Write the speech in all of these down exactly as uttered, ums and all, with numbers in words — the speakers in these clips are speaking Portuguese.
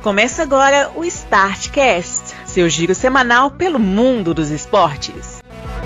Começa agora o StartCast, seu giro semanal pelo mundo dos esportes.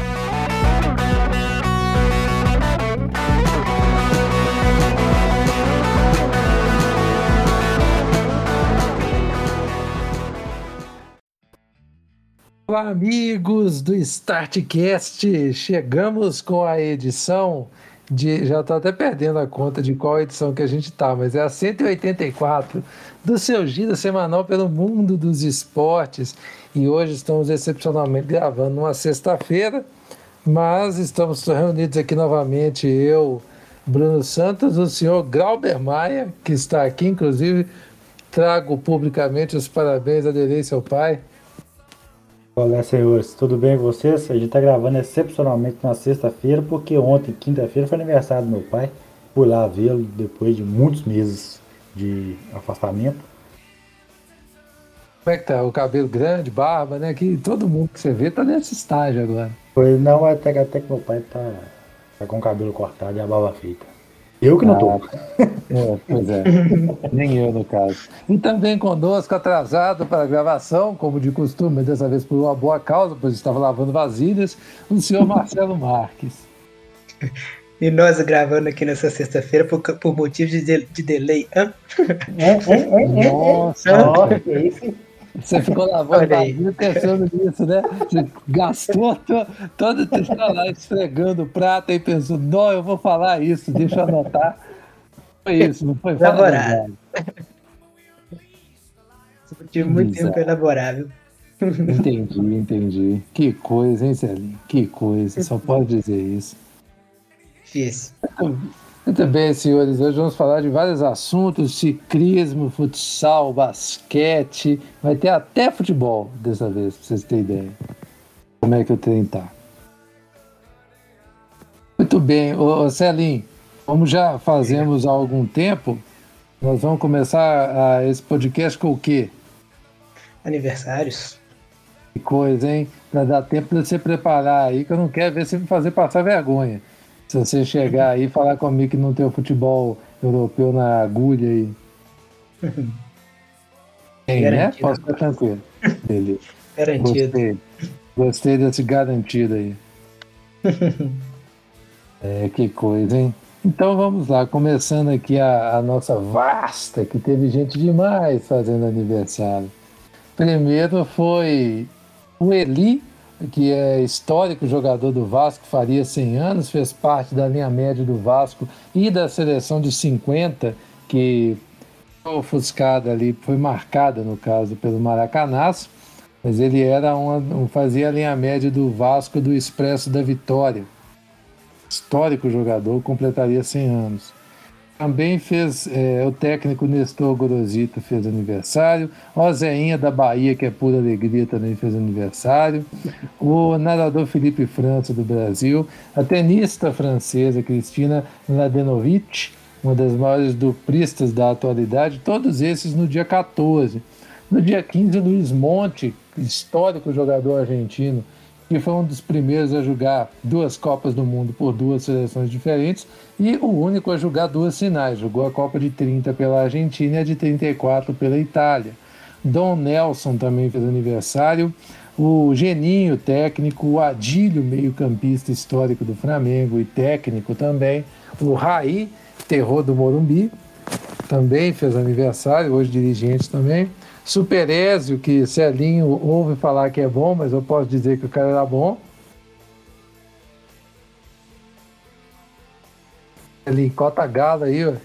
Olá, amigos do StartCast, chegamos com a edição de, já estou até perdendo a conta de qual edição que a gente está, mas é a cento e oitenta e quatro do seu giro semanal pelo mundo dos esportes, e hoje estamos excepcionalmente gravando numa sexta-feira, mas estamos reunidos aqui novamente, eu, Bruno Santos, o senhor Glauber Maia, que está aqui, inclusive trago publicamente os parabéns a Aderei, seu pai. Olá, senhores, tudo bem com vocês? A gente está gravando excepcionalmente na sexta-feira, porque ontem, quinta-feira, foi aniversário do meu pai. Fui lá vê-lo depois de muitos meses de afastamento. Como é que tá? O cabelo grande, barba, né? Que todo mundo que você vê tá nesse estágio agora. Foi, não, até, até que meu pai tá, tá com o cabelo cortado e a barba feita. Eu que não ah, tô. É, pois é, nem eu no caso. E também conosco, atrasado para a gravação, como de costume, dessa vez por uma boa causa, pois estava lavando vasilhas, o senhor Marcelo Marques. E nós gravando aqui nessa sexta-feira por, por motivo de, de, de delay. Hã? É, é, é, é, Nossa, Nossa, que isso? Você ficou lavando vasilha pensando nisso, né? Você gastou to, todo o tempo lá esfregando o prato e pensou, não, eu vou falar isso, deixa eu anotar. Foi isso, não foi? Elaborado. Tive muito tempo elaborável. Entendi, entendi. Que coisa, hein, Celinho? Que coisa, só pode dizer isso. Difícil. Muito bem, senhores, hoje vamos falar de vários assuntos, ciclismo, futsal, basquete, vai ter até futebol dessa vez, pra vocês terem ideia. Como é que o trem tá? Muito bem, ô, ô Celinho, como já fazemos há algum tempo, nós vamos começar a, esse podcast com o quê? Aniversários. Que coisa, hein? Para dar tempo de você preparar aí, que eu não quero ver você me fazer passar vergonha. Se você chegar aí e falar comigo que não tem o futebol europeu na agulha aí. Tem, né? Posso ficar tranquilo. Beleza. Garantido. Gostei. Gostei desse garantido aí. É, que coisa, hein? Então vamos lá, começando aqui a, a nossa vasta, que teve gente demais fazendo aniversário. Primeiro foi o Eli, que é histórico jogador do Vasco, faria cem anos, fez parte da linha média do Vasco e da seleção de cinquenta, que foi ofuscada ali, foi marcada, no caso, pelo Maracanaço, mas ele era uma, fazia a linha média do Vasco do Expresso da Vitória. Histórico jogador, completaria cem anos. Também fez é, o técnico Nestor Gorosito fez aniversário, o Zeinha da Bahia, que é pura alegria, também fez aniversário, o nadador Felipe França do Brasil, a tenista francesa Cristina Mladenovic, uma das maiores duplistas da atualidade, todos esses no dia quatorze. No dia quinze, Luiz Monte, histórico jogador argentino, que foi um dos primeiros a jogar duas Copas do Mundo por duas seleções diferentes e o único a jogar duas finais. Jogou a Copa de trinta pela Argentina e a de trinta e quatro pela Itália. Dom Nelson também fez aniversário. O Geninho, técnico. O Adílio, meio-campista histórico do Flamengo e técnico também. O Raí, terror do Morumbi, também fez aniversário, hoje dirigente também. Superézio, que Celinho ouve falar que é bom, mas eu posso dizer que o cara era bom. Celinho, cota galo aí, ó.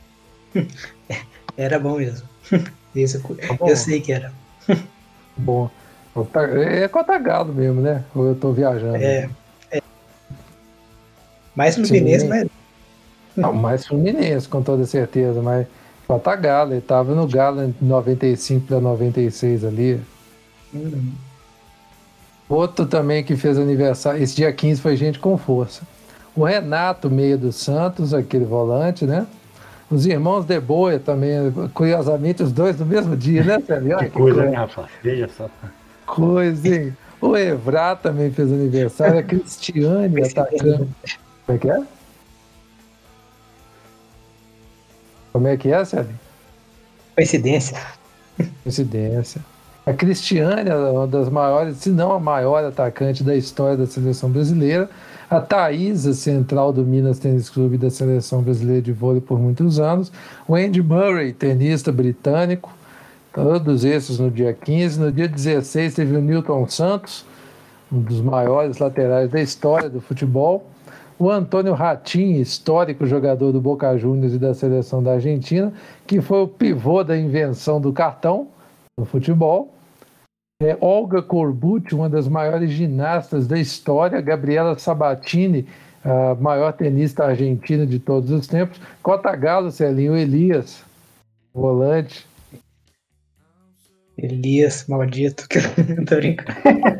Era bom mesmo. Isso, tá bom. Eu sei que era. Bom. É cota galo mesmo, né? Ou eu tô viajando? É. é. Mais Fluminense, mas... Não, mais Fluminense, com toda certeza, mas... Cota Galo, ele estava no Galo em noventa e cinco para noventa e seis ali. Uhum. Outro também que fez aniversário, esse dia quinze foi gente com força. O Renato, meia do Santos, aquele volante, né? Os irmãos De Boia também, curiosamente, os dois no mesmo dia, né, Sérgio? Que, que coisa, hein, rapaz? Veja só. Coisa, hein? O Evra também fez aniversário, a Cristiane atacando. Como é que é? Como é que é, Sérgio? Coincidência. Coincidência. A Cristiane é uma das maiores, se não a maior atacante da história da seleção brasileira. A Thaísa, central do Minas Tênis Clube da seleção brasileira de vôlei por muitos anos. O Andy Murray, tenista britânico. Todos esses no dia quinze. No dia dezesseis teve o Newton Santos, um dos maiores laterais da história do futebol. O Antônio Ratinho, histórico jogador do Boca Juniors e da seleção da Argentina, que foi o pivô da invenção do cartão no futebol. É, Olga Korbut, uma das maiores ginastas da história. Gabriela Sabatini, a maior tenista argentina de todos os tempos. Cota Galo, Celinho Elias, volante. Elias, maldito, que eu tô brincando.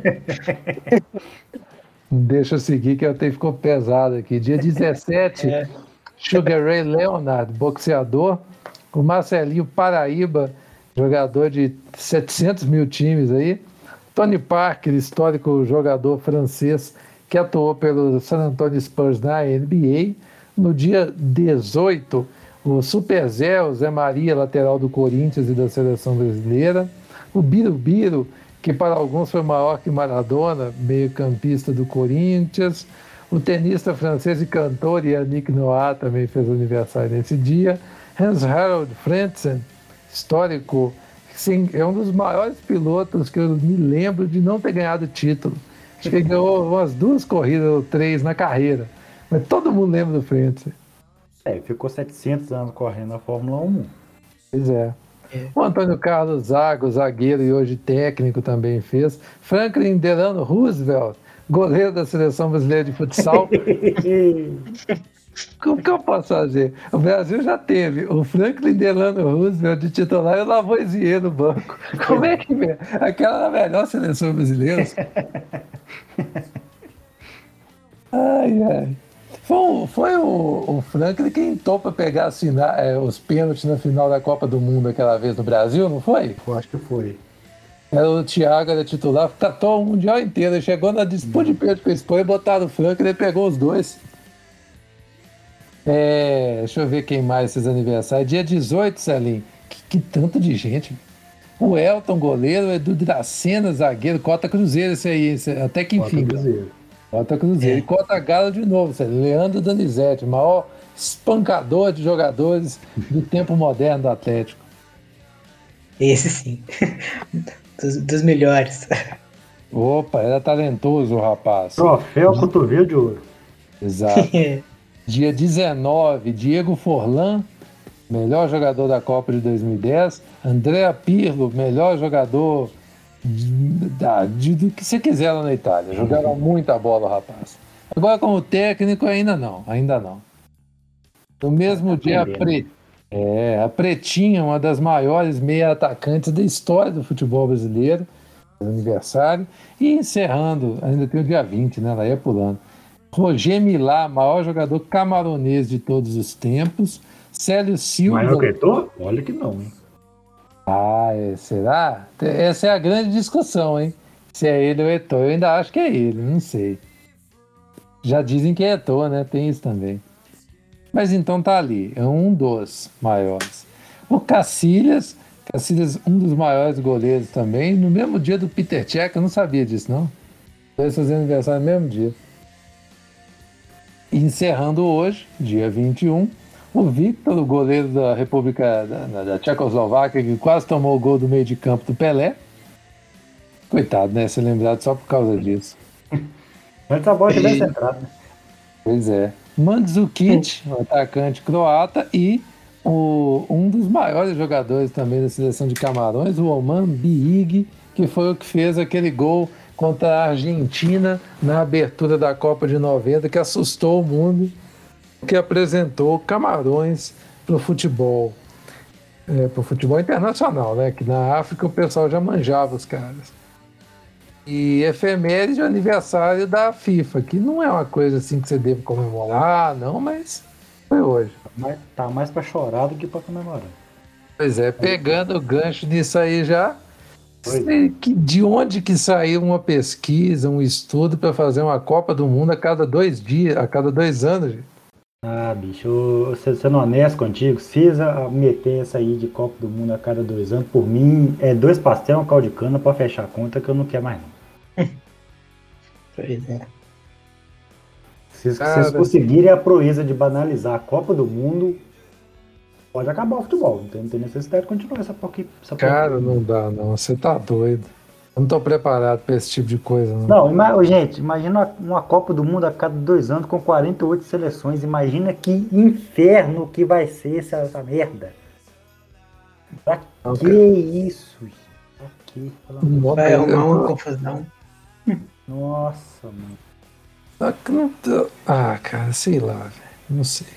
Deixa eu seguir que até ficou pesado aqui. Dia dezessete, é. Sugar Ray Leonard, boxeador. O Marcelinho Paraíba, jogador de setecentos mil times aí. Tony Parker, histórico jogador francês que atuou pelo San Antonio Spurs na N B A. No dia dezoito, o Super Zé, o Zé Maria, lateral do Corinthians e da seleção brasileira. O Birubiru, que para alguns foi maior que Maradona, meio-campista do Corinthians. O tenista francês e cantor Yannick Noah também fez aniversário nesse dia. Hans Harald Frentzen, histórico, sim, é um dos maiores pilotos que eu me lembro de não ter ganhado título. Acho que ele ganhou umas duas corridas ou três na carreira, mas todo mundo lembra do Frentzen. É, ficou setecentos anos correndo na Fórmula um. Pois é. O Antônio Carlos Zago, zagueiro e hoje técnico, também fez. Franklin Delano Roosevelt, goleiro da seleção brasileira de futsal. Como que eu posso fazer? O Brasil já teve o Franklin Delano Roosevelt de titular e o Lavoisier no banco. Como é que é? Aquela era a melhor seleção brasileira. Ai, ai. Foi, foi o, o Franklin quem entrou para pegar assim, é, os pênaltis na final da Copa do Mundo aquela vez no Brasil, não foi? Eu acho que foi. Era o Thiago, era titular, catou o Mundial inteiro. Chegou na disputa de pênalti com a Espanha, botaram o Franklin e pegou os dois. É, deixa eu ver quem mais esses aniversários. Dia dezoito, Celinho. Que, que tanto de gente. O Elton, goleiro, o Edu Dracena, zagueiro, Cota Cruzeiro, esse aí, esse, até que enfim. Cota Cruzeiro. Cota Cruzeiro. É. E Cota Galo de novo, Celinho. Leandro Donizete, maior espancador de jogadores do tempo moderno do Atlético. Esse sim. dos, dos melhores. Opa, era talentoso o rapaz. Troféu cotovelo de ouro. Exato. Dia dezenove, Diego Forlan, melhor jogador da Copa de dois mil e dez. Andrea Pirlo, melhor jogador de, de, de, do que você quiser lá na Itália. Jogava muita bola, rapaz. Agora, como técnico, ainda não. Ainda não. No mesmo tá dia, a, Pre, é, a Pretinha, uma das maiores meia-atacantes da história do futebol brasileiro, aniversário. E encerrando, ainda tem o dia vinte, né? Ela ia pulando. Roger Milá, maior jogador camaronês de todos os tempos. Célio Silva. Maior que Eto'o? Olha que não, hein? Ah, é, será? Essa é a grande discussão, hein? Se é ele ou Eto'o. Eu ainda acho que é ele, não sei. Já dizem que é Eto'o, né? Tem isso também. Mas então tá ali, é um dos maiores. O Cacilhas, Cacilhas, um dos maiores goleiros também, no mesmo dia do Peter Cech, eu não sabia disso, não. Dois fazendo aniversário no mesmo dia. Encerrando hoje, dia vinte e um, o Victor, o goleiro da República da, da Tchecoslováquia, que quase tomou o gol do meio de campo do Pelé. Coitado, né? Ser lembrado só por causa disso. Mas tá bom que vai ser entrado, né? Pois é. Mandzukic, o atacante croata, e o, um dos maiores jogadores também da seleção de Camarões, o Oman Biig, que foi o que fez aquele gol contra a Argentina na abertura da Copa de noventa, que assustou o mundo, que apresentou Camarões para o futebol, é, para o futebol internacional, né? Que na África o pessoal já manjava os caras. E efeméride de aniversário da FIFA, que não é uma coisa assim que você deve comemorar, não, mas foi hoje. Mas tá mais para chorar do que para comemorar. Pois é, pegando o gancho disso aí já, sei que de onde que saiu uma pesquisa, um estudo para fazer uma Copa do Mundo a cada dois dias, a cada dois anos, gente? Ah, bicho, eu- se- sendo honesto contigo, se precisa meter essa aí de Copa do Mundo a cada dois anos, por mim, é dois pastel, um caldo de cana pra fechar a conta que eu não quero mais não. Pois é. Se se vocês Cara, conseguirem a proeza de banalizar a Copa do Mundo, pode acabar o futebol. Não tem, não tem necessidade de continuar essa porca, essa cara, porcaria. não dá, não. Você tá doido. Eu não tô preparado pra esse tipo de coisa, não. Não, ima- ô, gente, imagina uma, uma Copa do Mundo a cada dois anos com quarenta e oito seleções. Imagina que inferno que vai ser essa, essa merda. Pra Não, que cara. isso, gente? Pra que? Pelo amor de Não, Vai eu arrumar uma tô- confusão. Deus. Nossa, mano. eu não tô- Ah, cara, sei lá, velho. Não sei.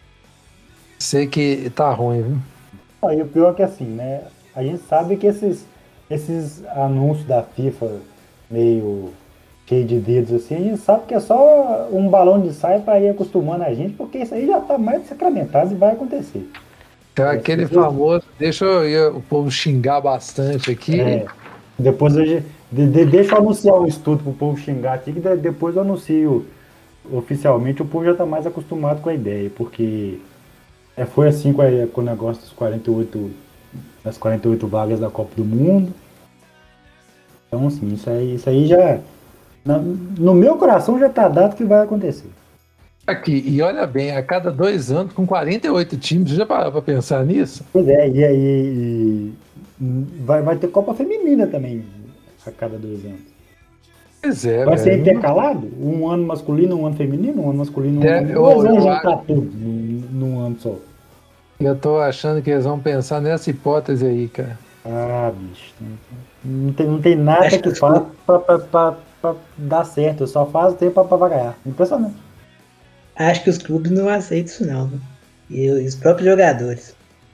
Sei que tá ruim, viu? Ah, e o pior é que assim, né? A gente sabe que esses, esses anúncios da FIFA meio cheio de dedos assim, a gente sabe que é só um balão de saia para ir acostumando a gente, porque isso aí já tá mais sacramentado e vai acontecer. Então, É, aquele se- famoso. Deixa eu, eu- o povo xingar bastante aqui. É, depois eu, de, de- deixa eu anunciar o estudo pro povo xingar aqui, que de- depois eu anuncio oficialmente, o povo já tá mais acostumado com a ideia, porque é, foi assim com, a- com o negócio dos quarenta e oito, das quarenta e oito vagas da Copa do Mundo. Então, assim, isso aí, isso aí já. na- no meu coração já tá dado que vai acontecer. Aqui, e olha bem, a cada dois anos, com quarenta e oito times, você já parou pra pensar nisso? Pois é, e aí vai, vai ter Copa Feminina também a cada dois anos. Pois é, Vai ser velho. intercalado? Um ano masculino, um ano feminino, um ano masculino, um ano É, feminino. eu- Ou eles vão eu juntar acho- tudo num, num ano só? Eu tô achando que eles vão pensar nessa hipótese aí, cara. Ah, bicho. Não, não tem, não tem nada Acho que que faça pra, pra, pra, pra dar certo. Só faz o tempo pra, pra ganhar. Impressionante. Acho que os clubes não aceitam isso não, né? E os próprios jogadores.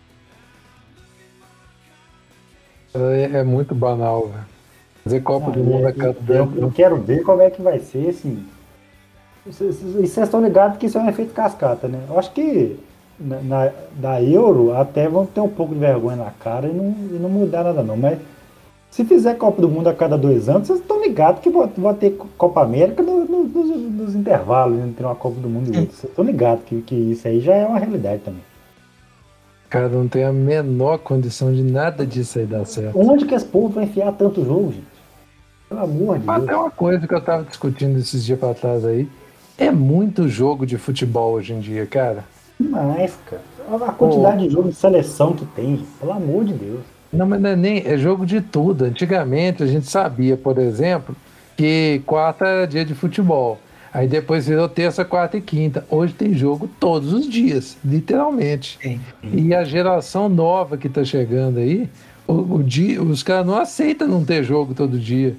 É, é muito banal, velho. Fazer Copa Ah, do Mundo e- a cada e- dois eu, eu anos. quero ver como é que vai ser, assim. Vocês vocês estão ligados que isso é um efeito cascata, né? Eu acho que na, na- da Euro até vão ter um pouco de vergonha na cara e não, e não mudar nada não. Mas se fizer Copa do Mundo a cada dois anos, vocês estão ligados que vai, vai ter Copa América no- no- nos, nos intervalos entre uma Copa do Mundo e outra. Vocês estão ligados que, que isso aí já é uma realidade também. Cara, não tem a menor condição de nada disso aí dar certo. Onde que esse povo vai enfiar tanto jogo, gente? Pelo amor de Até Deus. uma coisa que eu tava discutindo esses dias pra trás aí. É muito jogo de futebol hoje em dia, cara. Demais, cara. Olha a quantidade de jogo de seleção que tem, gente. Pelo amor de Deus. Não, mas não é nem é jogo de tudo. Antigamente a gente sabia, por exemplo, que quarta era dia de futebol. Aí depois virou terça, quarta e quinta. Hoje tem jogo todos os dias, literalmente. Tem. E a geração nova que tá chegando aí, o, o dia, os caras não aceitam não ter jogo todo dia.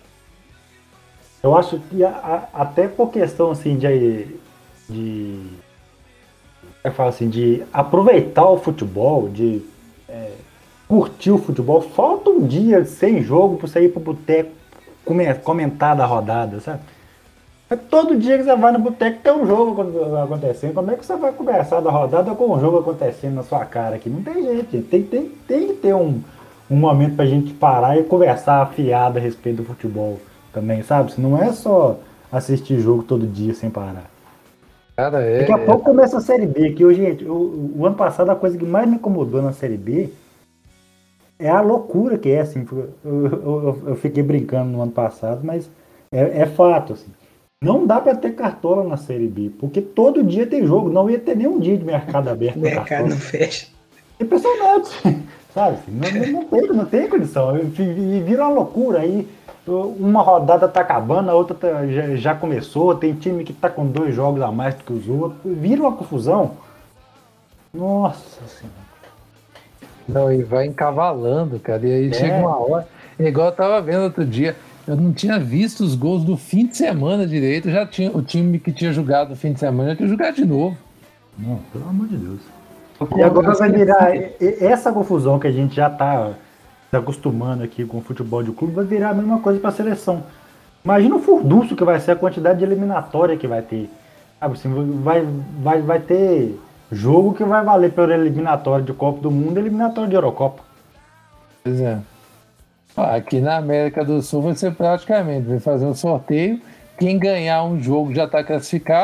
Eu acho que a- a- até por questão assim de, de eu falo assim, de aproveitar o futebol, de é, curtir o futebol, falta um dia sem jogo para você ir pro boteco come- comentar da rodada, sabe? É todo dia que você vai no boteco tem um jogo acontecendo. Como é que você vai conversar da rodada com um jogo acontecendo na sua cara aqui? Não tem jeito, tem, tem, tem que ter um, um momento pra gente parar e conversar afiado a respeito do futebol também, sabe? Se não é só assistir jogo todo dia sem parar. Cara, é. Daqui a é- pouco começa a Série B, que hoje, gente, o, o ano passado a coisa que mais me incomodou na Série B é a loucura que é, assim. Eu, eu, eu- eu fiquei brincando no ano passado, mas é, é fato, assim. Não dá pra ter cartola na Série B, porque todo dia tem jogo, não ia ter nenhum dia de mercado aberto O pra mercado cartola. não fecha. Impressionante, sabe? Não, não, não tem, não tem condição. E vira uma loucura aí. Uma rodada tá acabando, a outra tá- já, já começou. Tem time que tá com dois jogos a mais do que os outros. Vira uma confusão. Nossa Senhora. Não, e vai encavalando, cara. E aí É. chega uma hora. É igual eu tava vendo outro dia. Eu não tinha visto os gols do fim de semana direito. Já tinha o time que tinha jogado no fim de semana já tinha jogado de novo. Não, pelo amor de Deus. E agora vai virar e- e- essa confusão que a gente já tá se acostumando aqui com o futebol de clube, vai virar a mesma coisa para a seleção. Imagina o furdunço que vai ser a quantidade de eliminatória que vai ter. Sabe assim, vai, vai, vai ter jogo que vai valer pela eliminatória de Copa do Mundo e eliminatória de Eurocopa. Pois é. Ó, aqui na América do Sul vai ser praticamente, vai fazer um sorteio. Quem ganhar um jogo já está classificado.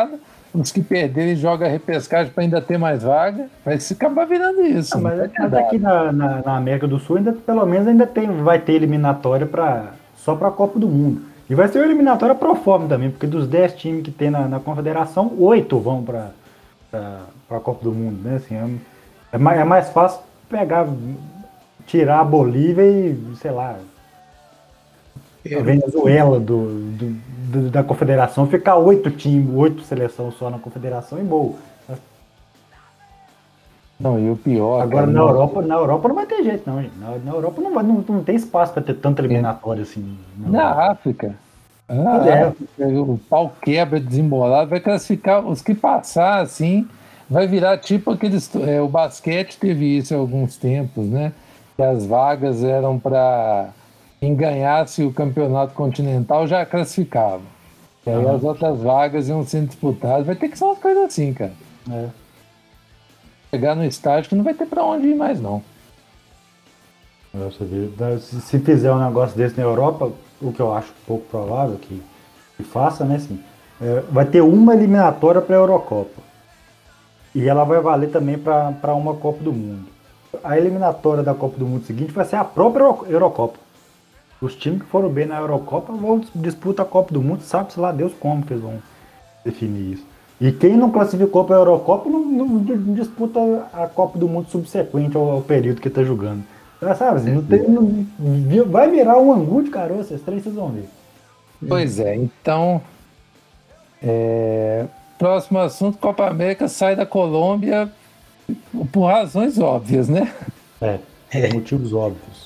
os que perderem jogam a repescagem para ainda ter mais vaga. Vai se acabar virando isso. Ah, não mas, vai ter mas dado. aqui na, na, na América do Sul, ainda, pelo menos ainda tem, vai ter eliminatória pra, só para a Copa do Mundo. E vai ser uma eliminatória pro forma também, porque dos dez times que tem na, na Confederação, oito vão para a Copa do Mundo. Né? Assim, é, é, mais, é mais fácil pegar, tirar a Bolívia e, sei lá, a Venezuela do, do, do- da Confederação, ficar oito times, oito seleções só na Confederação e boa. Não, e o pior. Agora cara, na não- Europa, na Europa não vai ter jeito, não, gente. Na, na Europa não, vai, não, não tem espaço para ter tanta eliminatória assim. na Europa. Na África. Na Pois é. África, o pau quebra desembolado, vai classificar os que passar assim, vai virar tipo aqueles. É, o basquete teve isso há alguns tempos, né? Que as vagas eram para quem ganhasse o campeonato continental já classificava. E aí Aham. as outras vagas iam sendo disputadas. Vai ter que ser umas coisas assim, cara. É. Chegar no estágio que não vai ter para onde ir mais, não. Você vê, da- se, se fizer um negócio desse na Europa, o que eu acho pouco provável que, que faça, né? Assim, é, vai ter uma eliminatória para a Eurocopa. E ela vai valer também para uma Copa do Mundo. A eliminatória da Copa do Mundo seguinte vai ser a própria Euro- Eurocopa. Os times que foram bem na Eurocopa vão disputar a Copa do Mundo, sabe-se lá Deus como que eles vão definir isso. E quem não classificou para a Eurocopa não, não disputa a Copa do Mundo subsequente ao, ao período que está jogando. Já sabe, assim, não tem, não- vai virar um angu de caroço, esses três vocês vão ver. Pois é, então. é, Próximo assunto: Copa América sai da Colômbia por razões óbvias, né? É, por motivos óbvios.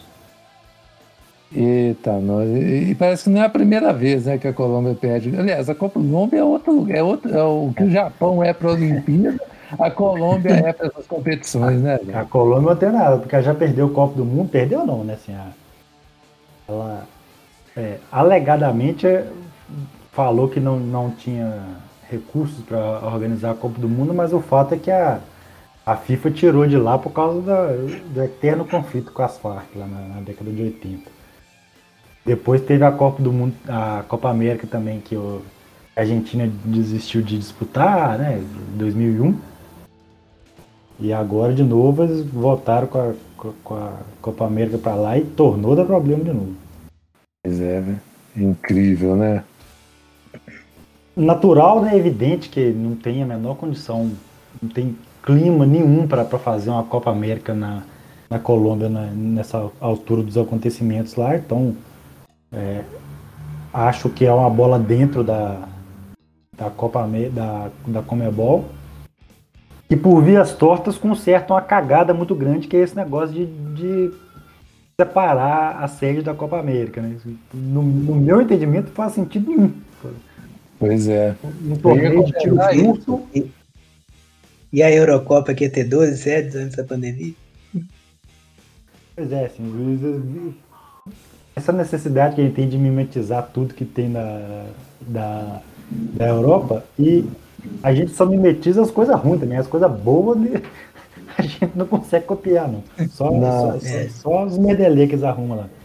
Eita, nós. E e parece que não é a primeira vez, né, que a Colômbia perde. Aliás, a Colômbia é outro lugar, é outro, é o que o Japão é para a Olimpíada, a Colômbia é para essas competições, né? velho? A Colômbia não tem nada, porque ela já perdeu o Copa do Mundo, perdeu não, né? Assim, a- ela é, alegadamente é, falou que não, não tinha recursos para organizar a Copa do Mundo, mas o fato é que a, a FIFA tirou de lá por causa da- do eterno conflito com as Farc lá na, na década de oitenta. Depois teve a Copa do Mundo, a Copa América também, que o- a Argentina desistiu de disputar, né? Em dois mil e um. E agora, de novo, eles voltaram com a, com- com a Copa América para lá e tornou a dar problema de novo. Pois é, velho. Incrível, né? Natural, né? Evidente que não tem a menor condição, não tem clima nenhum para fazer uma Copa América na, na Colômbia na- nessa altura dos acontecimentos lá. Então, é, acho que é uma bola dentro da, da Copa Amé- da, da Conmebol. E por vias tortas conserta uma cagada muito grande, que é esse negócio de, de separar a sede da Copa América. Né? No, no meu entendimento, não faz sentido nenhum. Pois é. Um torneio de tiro comentar curto. E, e a Eurocopa que ia ter doze sedes antes da pandemia? Pois é, assim, essa necessidade que a gente tem de mimetizar tudo que tem na, da, da Europa, e a gente só mimetiza as coisas ruins também, as coisas boas né, a gente não consegue copiar, não. Só, Não, só, é. só, só os medelê que eles arrumam lá.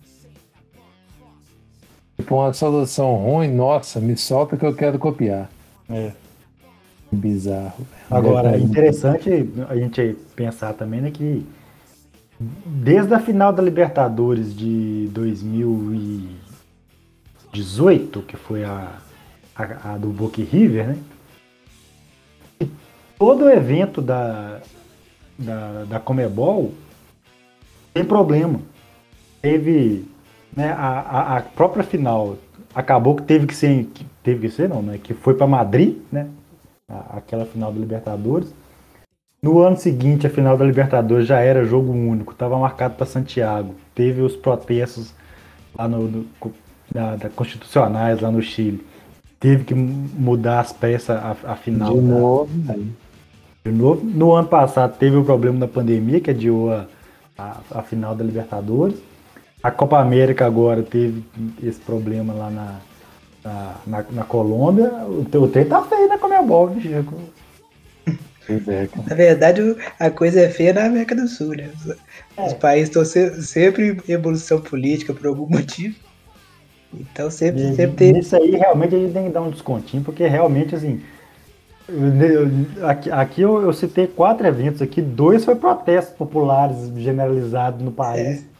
Tipo, uma solução ruim, nossa, me solta que eu quero copiar. É. Bizarro. velho. Agora, é Deve- interessante a gente pensar também né, que desde a final da Libertadores de dois mil e dezoito, que foi a, a, a do Boca e River, né? Todo evento da, da, da Conmebol tem problema. Teve né, a, a, a própria final, acabou que teve que ser, que teve que ser não, né? Que foi para Madrid, né? A- Aquela final da Libertadores. No ano seguinte, a final da Libertadores já era jogo único, estava marcado para Santiago. Teve os protestos lá no, no- da, da constitucionais lá no Chile. Teve que mudar as peças a, a final. De da- novo, velho. de novo. No ano passado teve o problema da pandemia, que adiou a, a, a final da Libertadores. A Copa América agora teve esse problema lá na, na, na, na Colômbia. O, o trem tá feio na Conmebol, viu, Chico? Pois é, cara. Na verdade, o- a coisa é feia na América do Sul, né? Os, os países estão se- sempre em evolução política por algum motivo. Então sempre, E sempre tem. nisso aí realmente a gente tem que dar um descontinho, porque realmente assim, Aqui, aqui eu, eu citei quatro eventos aqui, dois foi protestos populares generalizados no país. É.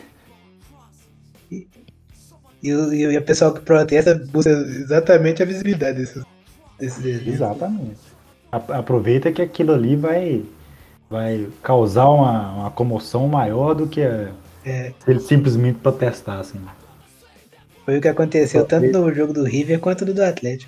E, e, o- e o pessoal que protesta busca exatamente a visibilidade desses, desses eventos. Exatamente. A- Aproveita que aquilo ali vai, vai causar uma, uma comoção maior do que a- É, se eles simplesmente protestassem. foi o que aconteceu tanto no jogo do River quanto no do Atlético.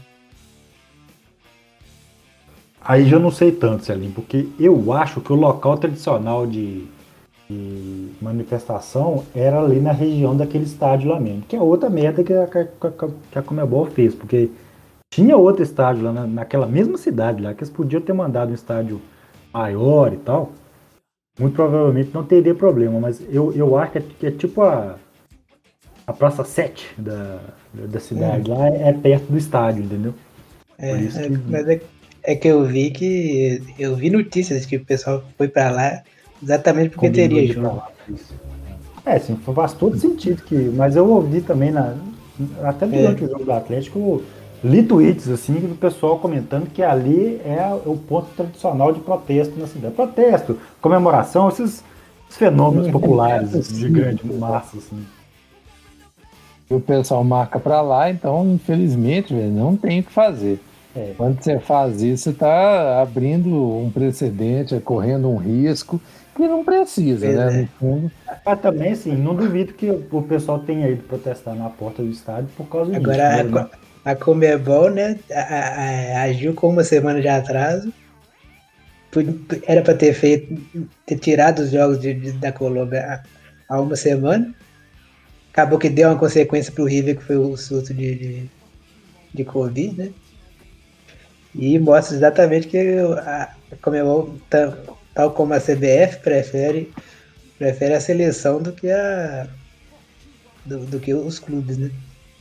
Aí já não sei tanto, Celim, porque eu acho que o local tradicional de, de manifestação era ali na região daquele estádio lá mesmo, que é outra merda que a, que a, que a Conmebol fez, porque tinha outro estádio lá na, naquela mesma cidade lá, que eles podiam ter mandado um estádio maior e tal. Muito provavelmente não teria problema, mas eu, eu acho que é, que é tipo a, a Praça sete da, da cidade lá, é perto do estádio, entendeu? É, Por isso é, que mas é, é que eu vi que. Eu vi notícias que o pessoal foi pra lá exatamente porque combinou teria de ir pra jogo. lá por isso. É, sim, faz todo sentido que. Mas eu ouvi também na, até durante É. o jogo do Atlético, eu li tweets assim do pessoal comentando que ali é o ponto tradicional de protesto na cidade. Protesto, comemoração, esses, esses fenômenos Hum, populares é de possível. grande massa, assim. E o pessoal marca para lá, então, infelizmente, velho, não tem o que fazer. É. Quando você faz isso, você está abrindo um precedente, é correndo um risco que não precisa, Pois né? é. No fundo, Mas também, assim, não duvido que o pessoal tenha ido protestar na porta do estádio por causa disso. Agora a, Né? Co- a Conmebol, né, a- a- a- agiu com uma semana de atraso. Pu- Era para ter feito, ter tirado os jogos de- de- da Colômbia há, há uma semana. Acabou que deu uma consequência pro River, que foi o surto de, de, de Covid, né? E mostra exatamente que a a Conmebol, tal, tal como a C B F, prefere, prefere a seleção do que a do, do que os clubes, né?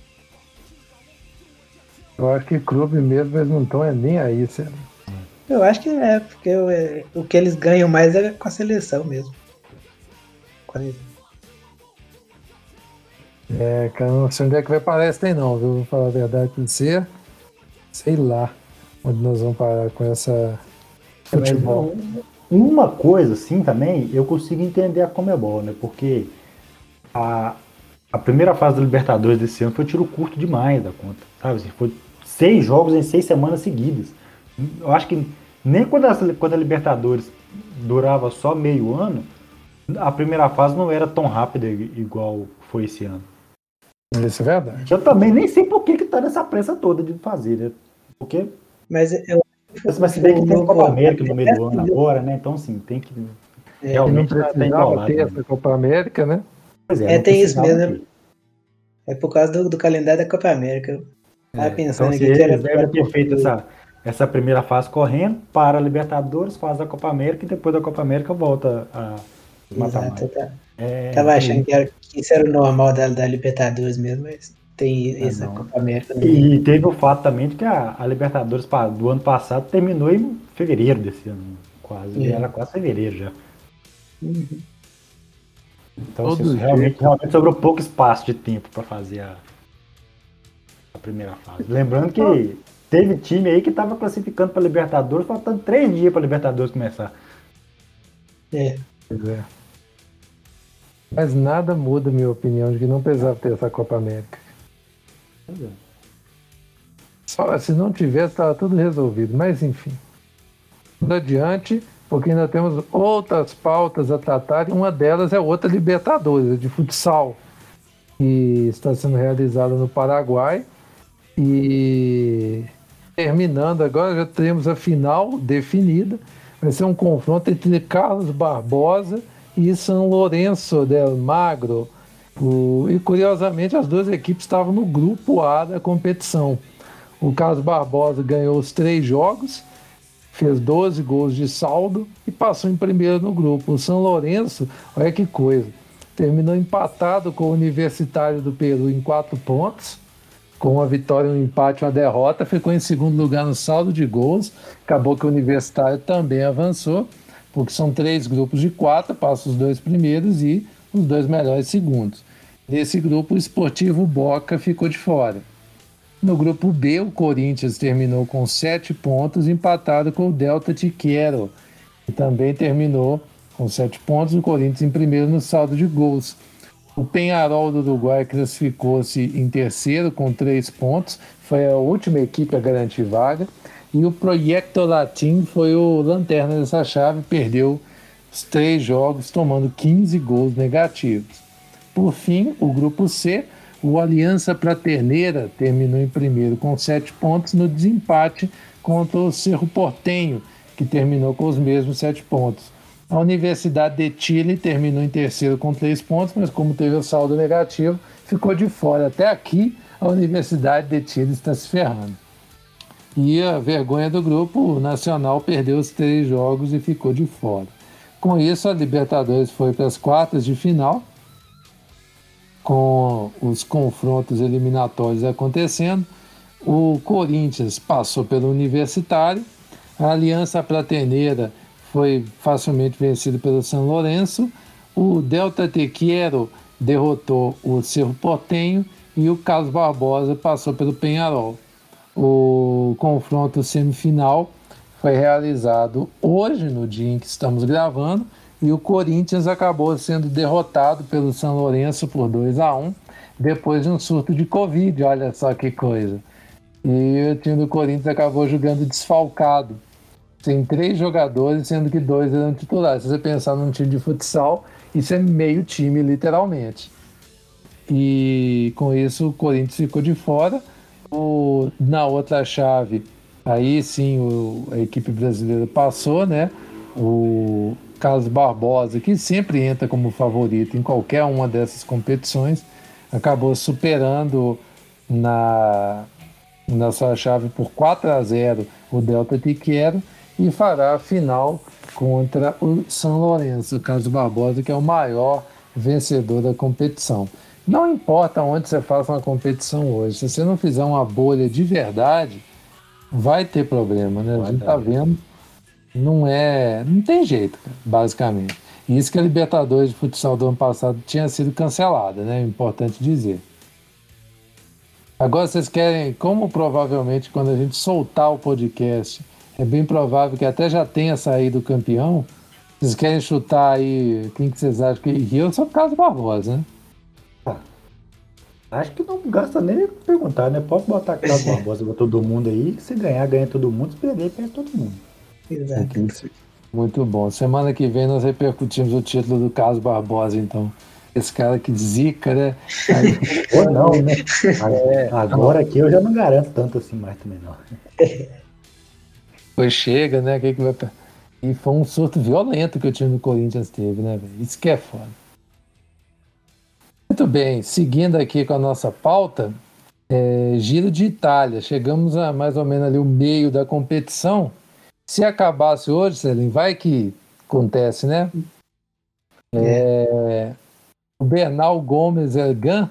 eu acho que clube mesmo, eles não estão nem aí, sabe? Eu acho que é, porque o, é, o que eles ganham mais é com a seleção mesmo. Quando- É, cara, não sei onde é que vai parar esse tem não, viu? Vou falar a verdade pra você. Sei lá onde nós vamos parar com essa futebol. Uma coisa, assim, também, eu consigo entender a Conmebol, né? Porque a, a primeira fase da Libertadores desse ano foi tiro curto demais da conta, sabe? Assim, foi seis jogos em seis semanas seguidas. Eu acho que nem quando a, quando a Libertadores durava só meio ano, a primeira fase não era tão rápida igual foi esse ano. Isso é verdade. Eu também nem sei por que, que tá nessa pressa toda de fazer, né? Porque. Mas eu Mas se bem que tem o- Copa o- América no meio do ano agora, né? Então, assim, tem que. É, E não Realmente tá, tá precisava enrolado. ter Né? essa Copa América, né? Pois é, É, não tem isso precisava mesmo. ter. É por causa do, do calendário da Copa América. Eu tava É, pensando então, se aqui que era, eles devem era ter feito porque- essa, essa primeira fase correndo para a Libertadores, faz a Copa América e depois da Copa América volta a mata-mata. Exato, eu tá- É, tava isso achando aí. que, era, que isso era o normal da, da Libertadores mesmo, mas tem É, essa não. Copa América no meio. E teve o fato também de que a, a Libertadores pa- do ano passado terminou em fevereiro desse ano, quase. É. Era quase fevereiro já. Uhum. Então, Todo assim, jeito. realmente, realmente sobrou pouco espaço de tempo para fazer a, a primeira fase. Lembrando que teve time aí que estava classificando para Libertadores, faltando três dias para Libertadores começar. É. Pois é. Mas nada muda a minha opinião de que não precisava ter essa Copa América. Pois é. Só, se não tivesse, estava tudo resolvido. Mas, enfim. Indo adiante, porque ainda temos outras pautas a tratar, e uma delas é outra Libertadores, a de futsal, que está sendo realizada no Paraguai. E terminando agora, já temos a final definida. Vai ser um confronto entre Carlos Barbosa e São Lourenço del Magro. O- e curiosamente, as duas equipes estavam no grupo A da competição. O Carlos Barbosa ganhou os três jogos, fez doze gols de saldo e passou em primeiro no grupo. O São Lourenço, olha que coisa, terminou empatado com o Universitário do Peru em quatro pontos, com uma vitória, um empate, uma derrota, ficou em segundo lugar no saldo de gols. Acabou que o Universitário também avançou, porque são três grupos de quatro, passa os dois primeiros e os dois melhores segundos. Nesse grupo, o Esportivo Boca ficou de fora. No grupo B, o Corinthians terminou com sete pontos, empatado com o Delta Tiquero, que também terminou com sete pontos, o Corinthians em primeiro no saldo de gols. O Peñarol do Uruguai classificou-se em terceiro com três pontos, foi a última equipe a garantir vaga, e o Proyecto Latin foi o lanterna dessa chave, perdeu os três jogos, tomando quinze gols negativos. Por fim, o grupo C, o Aliança Praterneira terminou em primeiro com sete pontos no desempate contra o Cerro Porteño, que terminou com os mesmos sete pontos. A Universidade de Chile terminou em terceiro com três pontos, mas como teve o saldo negativo, ficou de fora. Até aqui, a Universidade de Chile está se ferrando. E a vergonha do grupo, o Nacional perdeu os três jogos e ficou de fora. Com isso, a Libertadores foi para as quartas de final, com os confrontos eliminatórios acontecendo. O Corinthians passou pelo Universitário, a Aliança Praterneira foi facilmente vencido pelo São Lourenço, o Delta Tequero derrotou o Cerro Porteño e o Carlos Barbosa passou pelo Peñarol. O confronto semifinal foi realizado hoje, no dia em que estamos gravando, e o Corinthians acabou sendo derrotado pelo São Lourenço por dois a um, depois de um surto de Covid, olha só que coisa. E o time do Corinthians acabou jogando desfalcado. Tem três jogadores, sendo que dois eram titulares. Se você pensar num time de futsal, isso é meio time, literalmente. E com isso o Corinthians ficou de fora. O, na outra chave, aí sim o, a equipe brasileira passou, né? O Carlos Barbosa, que sempre entra como favorito em qualquer uma dessas competições, acabou superando na, na sua chave por quatro a zero o Delta Tiquero, e fará a final contra o São Lourenço, o Carlos Barbosa, que é o maior vencedor da competição. Não importa onde você faça uma competição hoje, se você não fizer uma bolha de verdade, vai ter problema, né? A gente está vendo, não é, não tem jeito, basicamente. E isso que a Libertadores de futsal do ano passado tinha sido cancelada, né? É importante dizer. Agora vocês querem, como provavelmente quando a gente soltar o podcast, é bem provável que até já tenha saído o campeão. Vocês querem chutar aí quem que vocês acham que... Eu sou o Carlos Barbosa, né? Ah, acho que não gasta nem perguntar, né? Pode botar Carlos Barbosa pra todo mundo aí, que se ganhar, ganha todo mundo, se perder, perde todo mundo. Exato. Muito bom. Semana que vem nós repercutimos o título do Carlos Barbosa, então. Esse cara que zica, né? Aí... Ou não, né? É, agora aqui eu já não garanto tanto assim mais também, não. Pois chega, né? Que que vai... E foi um surto violento que o time do Corinthians teve, né, velho? Isso que é foda. Muito bem, seguindo aqui com a nossa pauta, é, Giro de Itália. Chegamos a mais ou menos ali o meio da competição. Se acabasse hoje, Celim, vai que acontece, né? É, o Bernal Gomes Ergan,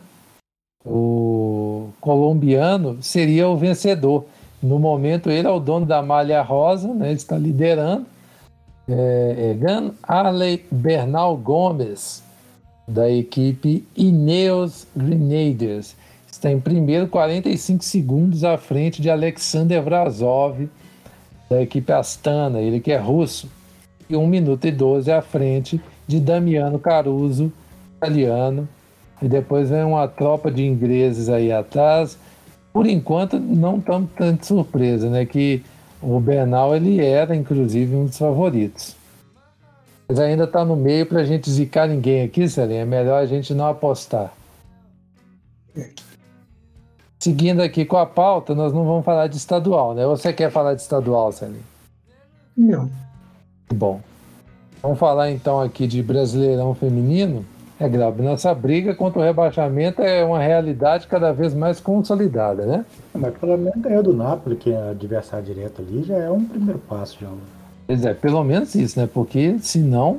o colombiano, seria o vencedor. No momento, ele é o dono da malha rosa, né? Ele está liderando. É, Ergan Arley Bernal Gomes, da equipe Ineos Grenadiers. Está em primeiro, quarenta e cinco segundos à frente de Alexander Vrazov, da equipe Astana, ele que é russo. E um minuto e doze à frente de Damiano Caruso, italiano. E depois vem uma tropa de ingleses aí atrás. Por enquanto, não estamos tanto surpresa, né? Que o Bernal, ele era, inclusive, um dos favoritos. Mas ainda está no meio para a gente zicar ninguém aqui, Celinho. É melhor a gente não apostar. Seguindo aqui com a pauta, nós não vamos falar de estadual, né? Ou você quer falar de estadual, Celinho? Não. Bom, vamos falar então aqui de Brasileirão Feminino. É grave, nossa briga contra o rebaixamento é uma realidade cada vez mais consolidada, né? Mas pelo menos ganhou do Napoli, que é adversário direto ali, já é um primeiro passo. Já. Pois é, pelo menos isso, né? Porque senão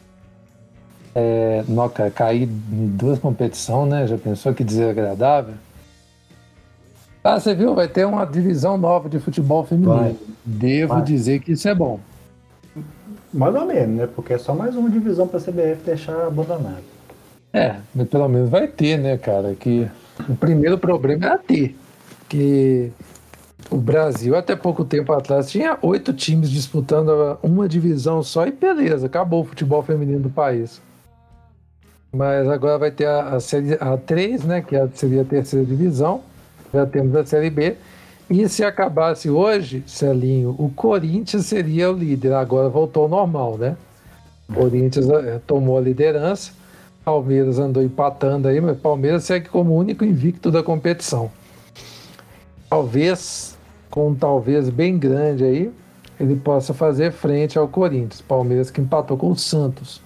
é, não, cara, cair em duas competições, né? Já pensou que desagradável? Ah, você viu? Vai ter uma divisão nova de futebol feminino. Vai. Devo Vai. dizer que isso é bom. Mais ou menos, né? Porque é só mais uma divisão para a C B F deixar abandonada. É, mas pelo menos vai ter, né, cara? Que o primeiro problema era ter. que o Brasil, até pouco tempo atrás, tinha oito times disputando uma divisão só e beleza, acabou o futebol feminino do país. Mas agora vai ter a, a série A três, né, que seria a terceira divisão, já temos a Série B, e se acabasse hoje, Celinho, o Corinthians seria o líder, agora voltou ao normal, né? O Corinthians é, tomou a liderança, Palmeiras andou empatando aí, mas Palmeiras segue como o único invicto da competição. Talvez, com um talvez bem grande aí, ele possa fazer frente ao Corinthians. Palmeiras que empatou com o Santos.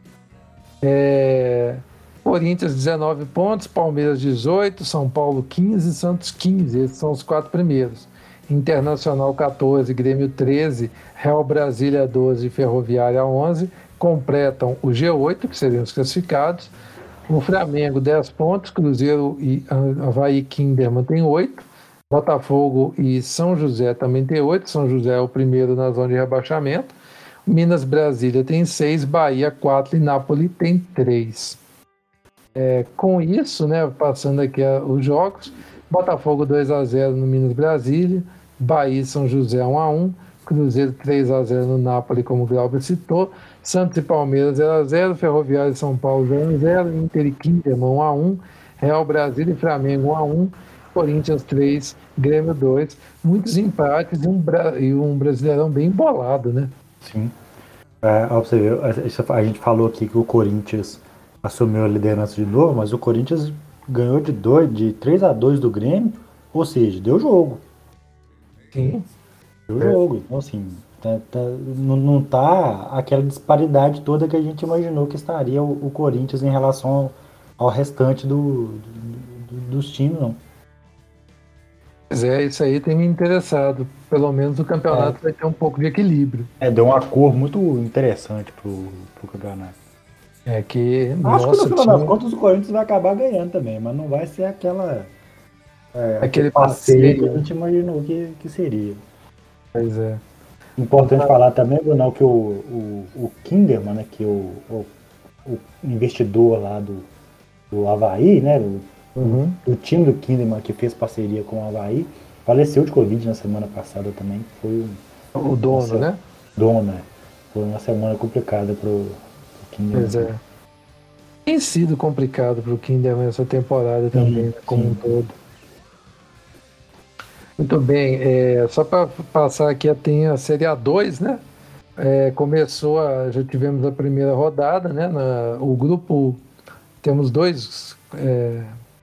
É... Corinthians dezenove pontos, Palmeiras dezoito, São Paulo quinze, Santos quinze. Esses são os quatro primeiros. Internacional catorze, Grêmio treze, Real Brasília doze, Ferroviária onze. Completam o G oito, que seriam os classificados. O Flamengo dez pontos, Cruzeiro e Avaí Kinderman tem oito. Botafogo e São José também tem oito. São José é o primeiro na zona de rebaixamento. Minas Brasília tem seis, Bahia quatro e Nápoles tem três. É, com isso, né, passando aqui a, os jogos, Botafogo dois a zero no Minas Brasília, Bahia e São José um a um, Cruzeiro três a zero no Nápoles, como o Glauber citou, Santos e Palmeiras zero a zero, Ferroviária e São Paulo zero a zero, Inter e Kinderman um a um, Real Brasília e Flamengo um a um, Corinthians três, Grêmio dois, muitos empates e um, bra... e um Brasileirão bem embolado, né? Sim. É, ó, você ver, a gente falou aqui que o Corinthians assumiu a liderança de novo, mas o Corinthians ganhou de, dois, de três a dois do Grêmio, ou seja, deu jogo. Sim. Deu é. jogo. Então, assim, tá, tá, não, não tá aquela disparidade toda que a gente imaginou que estaria o, o Corinthians em relação ao, ao restante do, do, dos times, não. Pois é, isso aí tem me interessado. Pelo menos o campeonato é. vai ter um pouco de equilíbrio. É, deu uma cor muito interessante pro, pro campeonato. É que, Acho nossa, que no final tinha... das contas o Corinthians vai acabar ganhando também, mas não vai ser aquela é, aquele passeio, passeio que a gente imaginou que, que seria. Pois é. Importante ah. falar também, Brunão, que o, o, o Kinderman, né, que o, o, o investidor lá do, do Avaí, né, do, uhum. do time do Kinderman que fez parceria com o Avaí, faleceu de Covid na semana passada também. Foi o dono, essa, né? Dono, né? Foi uma semana complicada pro Pois é. Tem sido complicado para o Kinderman essa temporada também, sim, como sim. um todo. Muito bem, é, só para passar aqui, tem a Série A dois, né? É, começou, a, já tivemos a primeira rodada, né? Na, o grupo, temos dois, é,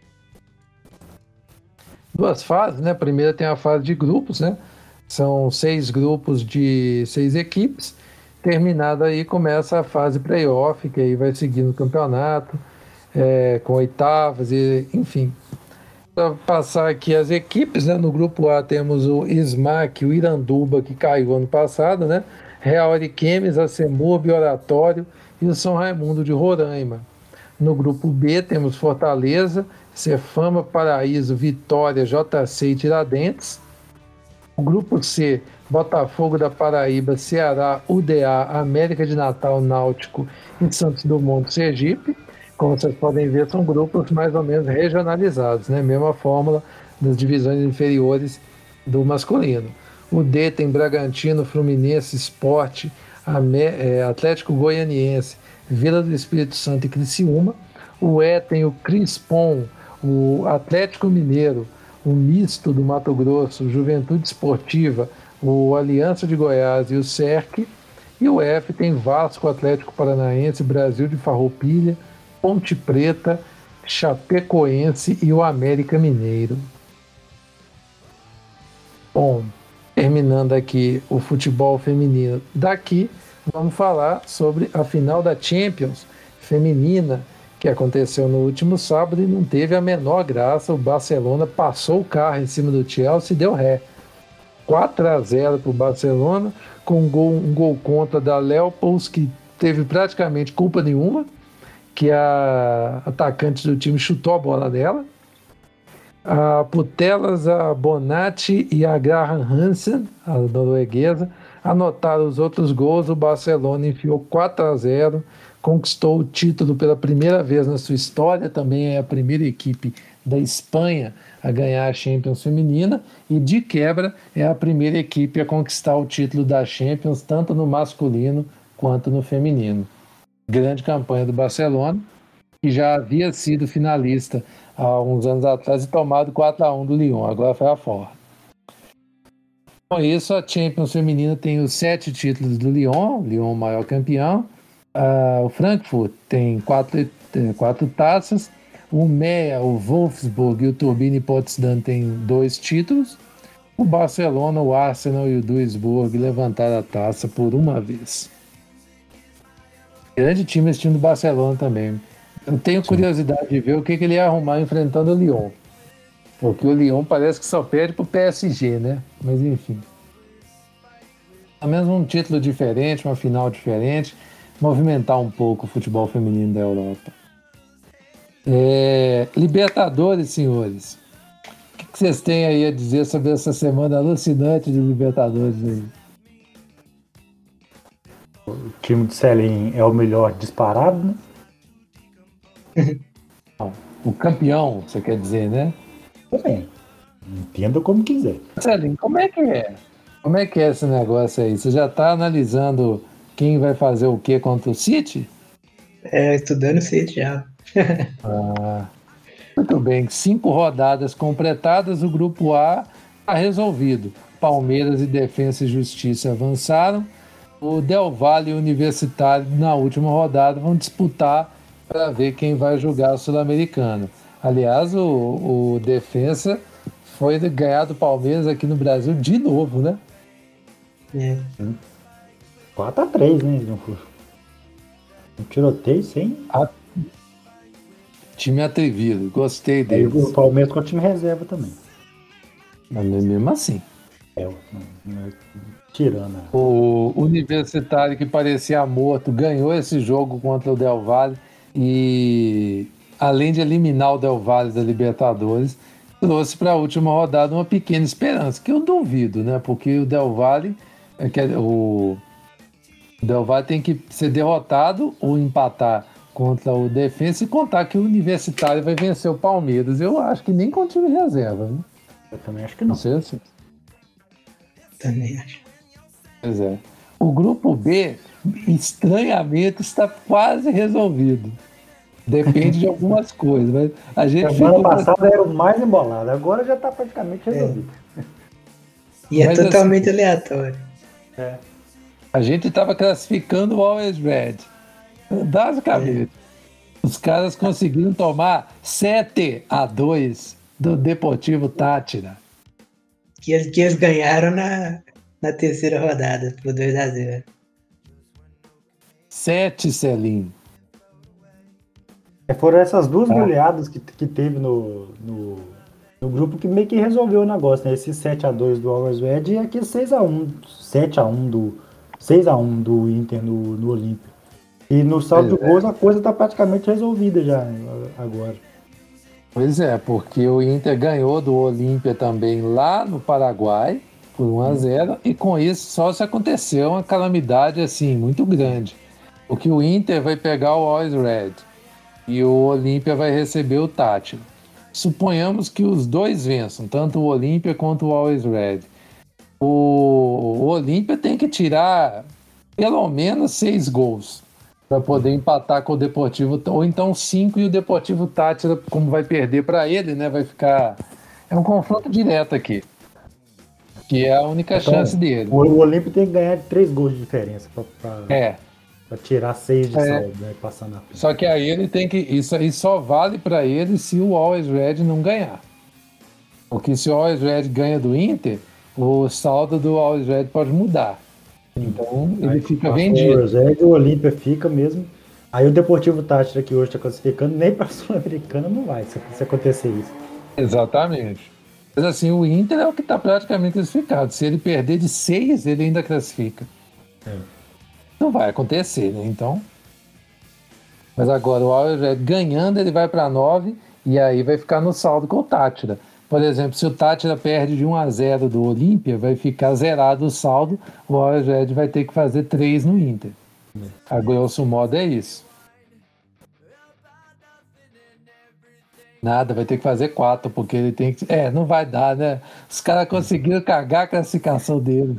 duas fases, né? A primeira tem a fase de grupos, né? São seis grupos de seis equipes. Terminada aí, começa a fase playoff, que aí vai seguir no campeonato, é, com oitavas, e, enfim. Para passar aqui as equipes, né? No grupo A temos o Smack, o Iranduba, que caiu ano passado, né? Real Ariquemes, a Semurbe, Oratório e o São Raimundo de Roraima. No grupo B temos Fortaleza, Cefama, Paraíso, Vitória, J C e Tiradentes. O grupo C, Botafogo da Paraíba, Ceará, U D A, América de Natal, Náutico e Santos Dumont, Sergipe. Como vocês podem ver, são grupos mais ou menos regionalizados, né? Mesma fórmula das divisões inferiores do masculino. O D tem Bragantino, Fluminense, Sport, Atlético Goianiense, Vila do Espírito Santo e Criciúma. O E tem o Crispon, o Atlético Mineiro, o Misto do Mato Grosso, Juventude Esportiva, o Aliança de Goiás e o S E R C. E o F tem Vasco, Atlético Paranaense, Brasil de Farroupilha, Ponte Preta, Chapecoense e o América Mineiro. Bom, terminando aqui o futebol feminino daqui, vamos falar sobre a final da Champions feminina, que aconteceu no último sábado e não teve a menor graça. O Barcelona passou o carro em cima do Chelsea e deu ré. quatro a zero para o Barcelona, com um gol, um gol contra da Leopolds, que teve praticamente culpa nenhuma, que a atacante do time chutou a bola dela. A Putellas, a Bonatti e a Graham Hansen, a norueguesa, anotaram os outros gols. O Barcelona enfiou quatro a zero conquistou o título pela primeira vez na sua história, também é a primeira equipe da Espanha a ganhar a Champions feminina e, de quebra, é a primeira equipe a conquistar o título da Champions, tanto no masculino quanto no feminino. Grande campanha do Barcelona, que já havia sido finalista há uns anos atrás e tomado quatro a um do Lyon, agora foi a fora. Com isso, a Champions feminina tem os sete títulos do Lyon, Lyon maior campeão. Uh, o Frankfurt tem quatro, quatro taças. O Meia, o Wolfsburg e o Turbine Potsdam têm dois títulos. O Barcelona, o Arsenal e o Duisburg levantaram a taça por uma vez. Grande time esse time do Barcelona também. Eu tenho curiosidade de ver o que, que ele ia arrumar enfrentando o Lyon. Porque o Lyon parece que só perde pro P S G, né? Mas enfim. Pelo menos um título diferente, uma final diferente, movimentar um pouco o futebol feminino da Europa. É, Libertadores, senhores. O que, que vocês têm aí a dizer sobre essa semana alucinante de Libertadores aí? O time do Celim é o melhor disparado, né? Não, o campeão, você quer dizer, né? Também. Entenda como quiser. Celim, como é que é? Como é que é esse negócio aí? Você já está analisando quem vai fazer o que contra o City? É, estudando o City já. Ah, muito bem, cinco rodadas completadas, o grupo A está resolvido. Palmeiras e Defensa e Justiça avançaram. O Del Valle e o Universitário, na última rodada, vão disputar para ver quem vai jogar o Sul-Americano. Aliás, o, o Defensa foi ganhar do Palmeiras aqui no Brasil de novo, né? É. quatro a três, né? Um tiroteio sem. A... Time atrevido, gostei Aí deles. o Palmeiras com o time reserva também. Mas mesmo assim. É, não, não, tirando. O Universitário, que parecia morto, ganhou esse jogo contra o Del Valle e, além de eliminar o Del Valle da Libertadores, trouxe para a última rodada uma pequena esperança, que eu duvido, né? Porque o Del Valle, o Del Valle tem que ser derrotado ou empatar contra o Defensa e contar que o Universitário vai vencer o Palmeiras. Eu acho que nem com o time reserva, né? Eu também acho que não. Não sei assim. Também acho. Pois é. O grupo B, estranhamente, está quase resolvido. Depende de algumas coisas. Mas a gente semana ficou... passada era o mais embolado, agora já está praticamente resolvido. É. E é Mas totalmente assim, aleatório. É. A gente estava classificando o Always Red. Basicamente. É. Os caras conseguiram tomar sete a dois do Deportivo Táchira. Que eles, que eles ganharam na, na terceira rodada, por dois a zero. sete, Celim. É, foram essas duas Ah. goleadas que, que teve no, no, no grupo que meio que resolveu o negócio, né? Esse sete a dois do Always Red e aqui seis a um, sete a um do seis a um do Inter no, no Olímpia. E no saldo de É. gols a coisa está praticamente resolvida já agora. Pois é, porque o Inter ganhou do Olímpia também lá no Paraguai por um a zero e com isso só se aconteceu uma calamidade assim muito grande. Porque o Inter vai pegar o Always Red e o Olímpia vai receber o Táchira. Suponhamos que os dois vençam, tanto o Olímpia quanto o Always Red. O, o Olímpia tem que tirar pelo menos seis gols para poder empatar com o Deportivo, ou então cinco e o Deportivo Táchira, como vai perder para ele, né, vai ficar... É um confronto direto aqui, que é a única Então, chance dele. O, o Olímpio tem que ganhar três gols de diferença para É, tirar seis de É. saldo, né, passar na frente. só que aí ele tem que... Isso aí só vale para ele se o Always Red não ganhar. Porque se o Always Red ganha do Inter, o saldo do Always Red pode mudar. Então ele Aí, fica passa vendido. O Rosé e o Olímpia fica mesmo. Aí o Deportivo Táchira, que hoje está classificando, nem para a Sul-Americana não vai se, se acontecer isso. Exatamente. Mas assim, o Inter é o que está praticamente classificado. Se ele perder de seis, ele ainda classifica. É. Não vai acontecer, né? Então. Mas agora o Always Red ganhando, ele vai para nove e aí vai ficar no saldo com o Táchira. Por exemplo, se o Táchira perde de um a zero do Olímpia, vai ficar zerado o saldo, o Always Red vai ter que fazer três no Inter. A grosso modo é isso. Nada, vai ter que fazer quatro, porque ele tem que. É, não vai dar, né? Os caras conseguiram cagar a classificação deles.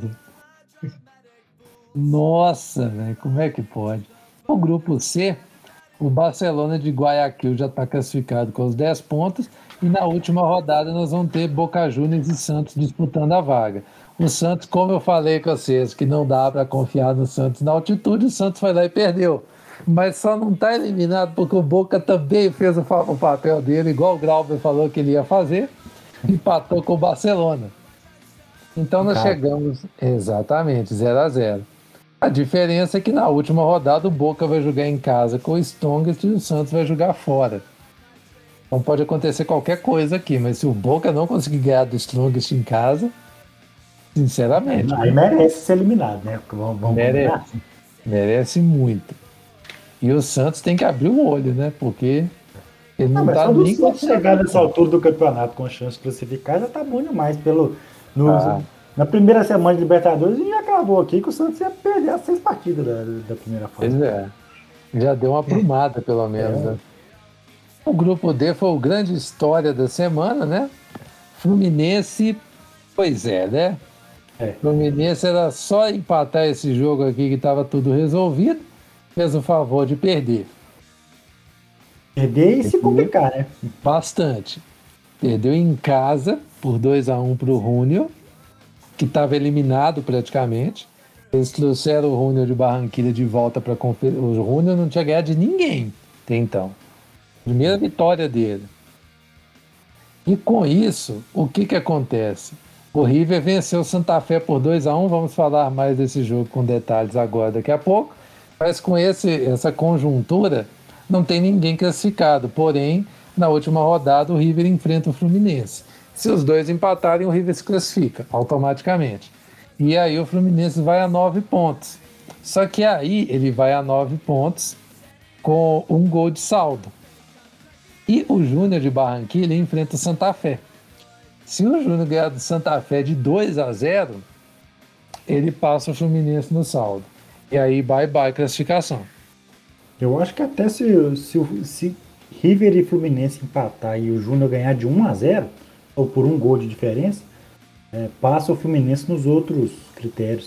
Nossa, velho, como é que pode? O grupo C, o Barcelona de Guayaquil já está classificado com os dez pontos. E na última rodada nós vamos ter Boca Juniors e Santos disputando a vaga. O Santos, como eu falei com vocês, que não dá para confiar no Santos na altitude, o Santos foi lá e perdeu. Mas só não está eliminado porque o Boca também fez o, o papel dele, igual o Grauber falou que ele ia fazer, empatou com o Barcelona. Então nós Cara. chegamos exatamente zero a zero. A diferença é que na última rodada o Boca vai jogar em casa com o Strongest e o Santos vai jogar fora. Então pode acontecer qualquer coisa aqui, mas se o Boca não conseguir ganhar do Strongest em casa, sinceramente... Aí merece ser eliminado, né? Vamos, vamos merece, combinar. merece muito. E o Santos tem que abrir o olho, né? Porque ele não, Não, mas tá quando nem... o Santos chegar nessa altura do campeonato com chance de classificar, já tá bom demais. Pelo, no, Ah. Na primeira semana de Libertadores, a gente já acabou aqui que o Santos ia perder as seis partidas da, da primeira fase. Pois é. Já deu uma aprumada, pelo menos, É. né? O grupo D foi o grande história da semana, né? Fluminense, pois é, né? É. Fluminense era só empatar esse jogo aqui que estava tudo resolvido. Fez o favor de perder. Perder e se complicar, né? Bastante. Perdeu em casa por dois a um para o Júnior, que estava eliminado praticamente. Eles trouxeram o Júnior de Barranquilla de volta para a conferência. O Júnior não tinha ganhado de ninguém até então. Primeira vitória dele. E com isso, o que, que acontece? O River venceu o Santa Fé por dois a um. Vamos falar mais desse jogo com detalhes agora daqui a pouco. Mas com esse, essa conjuntura, não tem ninguém classificado. Porém, na última rodada, o River enfrenta o Fluminense. Se os dois empatarem, o River se classifica automaticamente. E aí o Fluminense vai a nove pontos. Só que aí ele vai a nove pontos com um gol de saldo. E o Júnior de Barranquilla enfrenta o Santa Fé. Se o Júnior ganhar do Santa Fé de dois a zero, ele passa o Fluminense no saldo. E aí bye bye classificação. Eu acho que até se, se, se River e Fluminense empatar e o Júnior ganhar de um a zero, ou por um gol de diferença, é, passa o Fluminense nos outros critérios.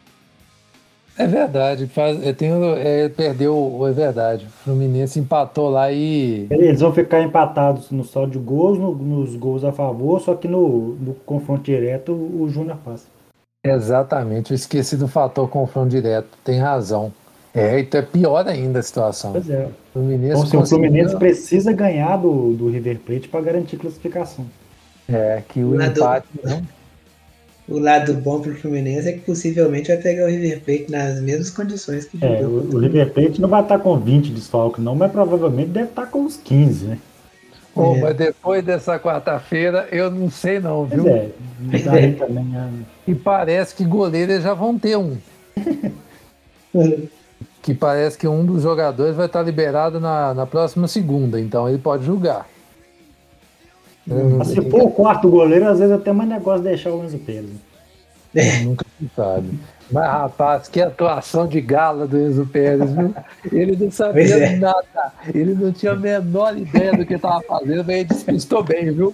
É verdade, faz, eu tenho, é, perdeu, é verdade. O Fluminense empatou lá e. Eles vão ficar empatados no saldo de gols, no, nos gols a favor, só que no, no confronto direto o Júnior passa. Exatamente, eu esqueci do fator confronto direto, tem razão. É, então é pior ainda a situação. Pois é. O Fluminense, Então, assim, conseguiu... o Fluminense precisa ganhar do, do River Plate para garantir classificação. É, que o Lá do- empate. Não... O lado bom pro Fluminense é que possivelmente vai pegar o River Plate nas mesmas condições que É, jogou o, contra o River Plate não vai estar com vinte desfalques, não, mas provavelmente deve estar com uns quinze, né? Pô, É. mas depois dessa quarta-feira, eu não sei não, Pois viu? é, daí também. né? E parece que goleiro eles já vão ter um. Que parece que um dos jogadores vai estar liberado na, na próxima segunda, então ele pode jogar. Eu não Mas se sei, for o quarto goleiro, às vezes até mais negócio de deixar o Enzo Pérez. né? nunca se sabe. Mas, rapaz, que atuação de gala do Enzo Pérez, viu? Ele não Pois sabia é. nada. Ele não tinha a menor ideia do que estava fazendo, mas ele despistou bem, viu?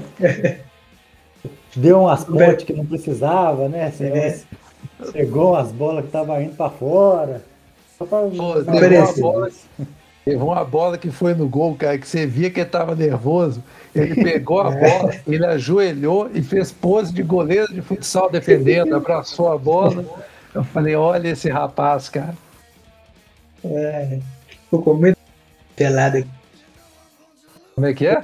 Deu umas pontes que não precisava, né? É. Chegou as bolas que estavam indo para fora. Só pra- Pô, pra- teve, uma Parece. bola, teve uma bola que foi no gol, cara, que você via que ele estava nervoso. Ele pegou a bola, ele ajoelhou e fez pose de goleiro de futsal defendendo, abraçou a bola. Eu falei, olha esse rapaz, cara. É, ficou muito pelado aqui. Como é que é?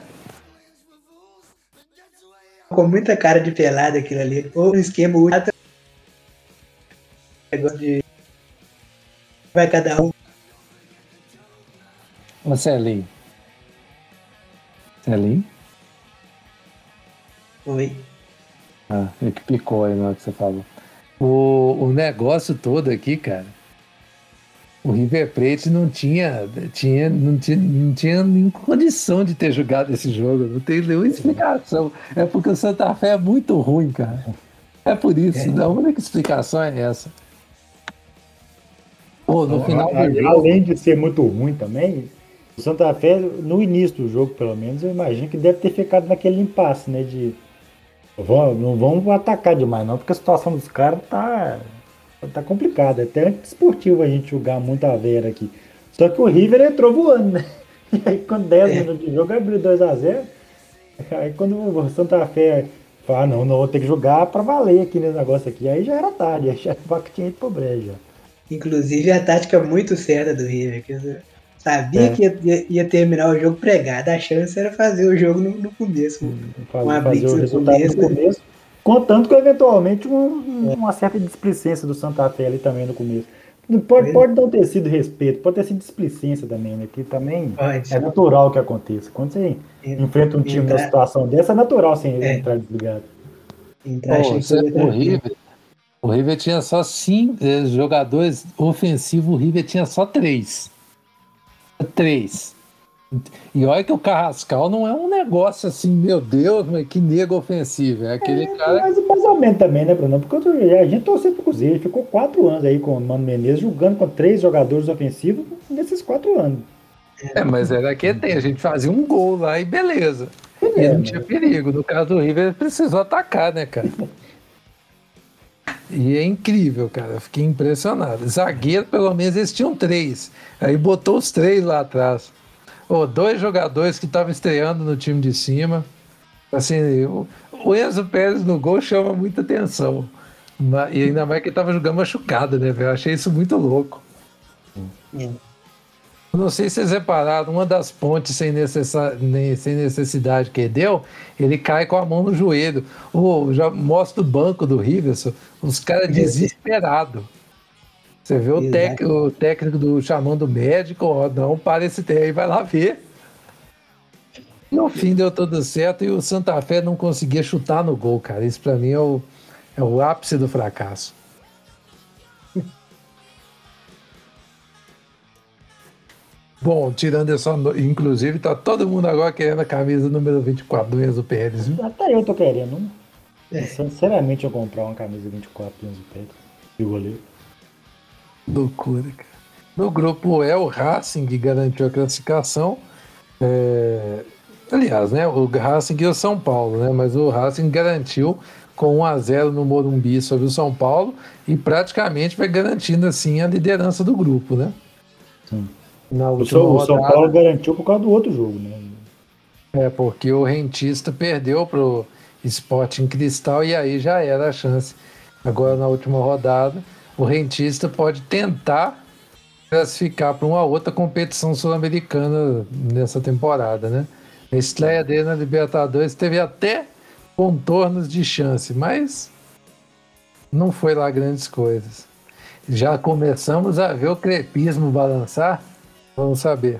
Com muita cara de pelado aquilo ali. Ou um esquema ultra. Negócio de. Vai cada um. Ô, Celinho. Celinho? Oi. Ah, é que picou aí na hora que você falou. O, o negócio todo aqui, cara, o River Plate não tinha, tinha, não tinha, não tinha nenhuma condição de ter jogado esse jogo. Não tem nenhuma explicação. É porque o Santa Fé é muito ruim, cara. É por isso. É. A única explicação é essa. Pô, no final do A- jogo, Além de ser muito ruim também, O Santa Fé, no início do jogo, pelo menos, eu imagino que deve ter ficado naquele impasse, né? De não vamos atacar demais, não, porque a situação dos caras tá, tá complicada. É até esportivo a gente jogar muito a vera aqui. Só que o River entrou voando, né? E aí, com dez é. minutos de jogo, abriu dois a zero. Aí, quando o Santa Fé fala, ah, não, não, vou ter que jogar pra valer aqui nesse negócio aqui. Aí já era tarde, aí já tinha ido pro brejo. Inclusive, a tática muito certa do River, que eu sabia é. que ia, ia terminar o jogo pregado. A chance era fazer o jogo no, no começo. Fazer, uma fazer o resultado no começo. No começo contando com, eventualmente, um, uma certa displicência do Santa Fé ali também no começo. Pode, pode não ter sido respeito, pode ter sido displicência também, né? Que também pode. É natural que aconteça. Quando você Entra, enfrenta um time entrar, numa situação dessa, é natural sem é. entrar desligado. Entrar, oh, você, o, River, o River tinha só cinco jogadores ofensivos, o River tinha só três. Três. E olha que o Carrascal não é um negócio assim, meu Deus, mas que nego ofensivo. É aquele é, cara. Mas mais ou menos também, né, Bruno? Porque a gente torceu pro Cruzeiro, ele ficou quatro anos aí com o Mano Menezes, jogando com três jogadores ofensivos nesses quatro anos. É, mas era que tem, a gente fazia um gol lá e beleza. É, e não tinha perigo. No caso do River, ele precisou atacar, né, cara? E é incrível, cara. Eu fiquei impressionado. Zagueiro, pelo menos, eles tinham três. Aí botou os três lá atrás. Oh, dois jogadores que estavam estreando no time de cima. Assim, o, o Enzo Pérez no gol chama muita atenção. E ainda mais que ele estava jogando machucado, né, velho? Eu achei isso muito louco. É. Não sei se vocês repararam, uma das pontes sem, necessa, sem necessidade que ele deu, ele cai com a mão no joelho. Oh, já mostra o banco do Riverson, os caras desesperados. Você vê o, tec, o técnico do, chamando o médico, ó, não, para esse tempo, aí vai lá ver. No fim deu tudo certo e o Santa Fé não conseguia chutar no gol, cara. Isso pra mim é o, é o ápice do fracasso. Bom, tirando essa, inclusive tá todo mundo agora querendo a camisa número vinte e quatro do Enzo Pérez, viu? Até eu tô querendo. É. Sinceramente, eu comprar uma camisa vinte e quatro do Enzo Pérez e o goleiro. Loucura, cara. No grupo E, o Racing garantiu a classificação. É... Aliás, né, o Racing e o São Paulo, né? Mas o Racing garantiu com um a zero no Morumbi sobre o São Paulo e praticamente vai garantindo assim a liderança do grupo, né? Sim. Na última o, rodada, o São Paulo garantiu por causa do outro jogo, né? É, porque o Rentista perdeu pro Sporting Cristal e aí já era a chance. Agora, na última rodada, o Rentista pode tentar classificar para uma outra competição sul-americana nessa temporada, né? A estreia dele na Libertadores teve até contornos de chance, mas não foi lá grandes coisas. Já começamos a ver o crepismo balançar? Vamos saber.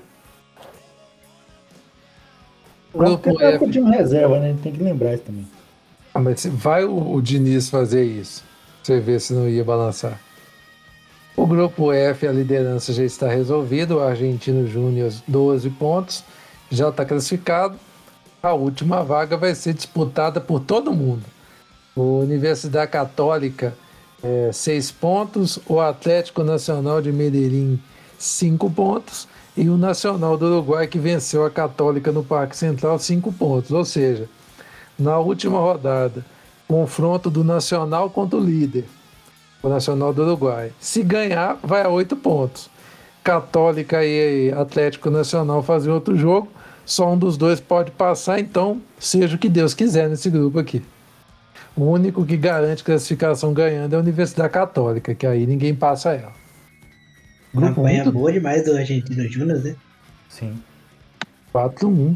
Vamos tentar com o time reserva, né? Tem que lembrar isso também. Ah, mas vai o, o Diniz fazer isso? Você vê se não ia balançar. O grupo F, a liderança já está resolvida. O Argentino Júnior, doze pontos, já está classificado. A última vaga vai ser disputada por todo mundo. O Universidade Católica, é, seis pontos. O Atlético Nacional de Medellín, cinco pontos. E o Nacional do Uruguai, que venceu a Católica no Parque Central, cinco pontos. Ou seja, na última rodada, confronto do Nacional contra o líder, o Nacional do Uruguai. Se ganhar, vai a oito pontos. Católica e Atlético Nacional fazem outro jogo, só um dos dois pode passar, então seja o que Deus quiser nesse grupo aqui. O único que garante classificação ganhando é a Universidade Católica, que aí ninguém passa ela. Uma campanha muito... boa demais do Argentino Júnior, né? Sim. quatro a um.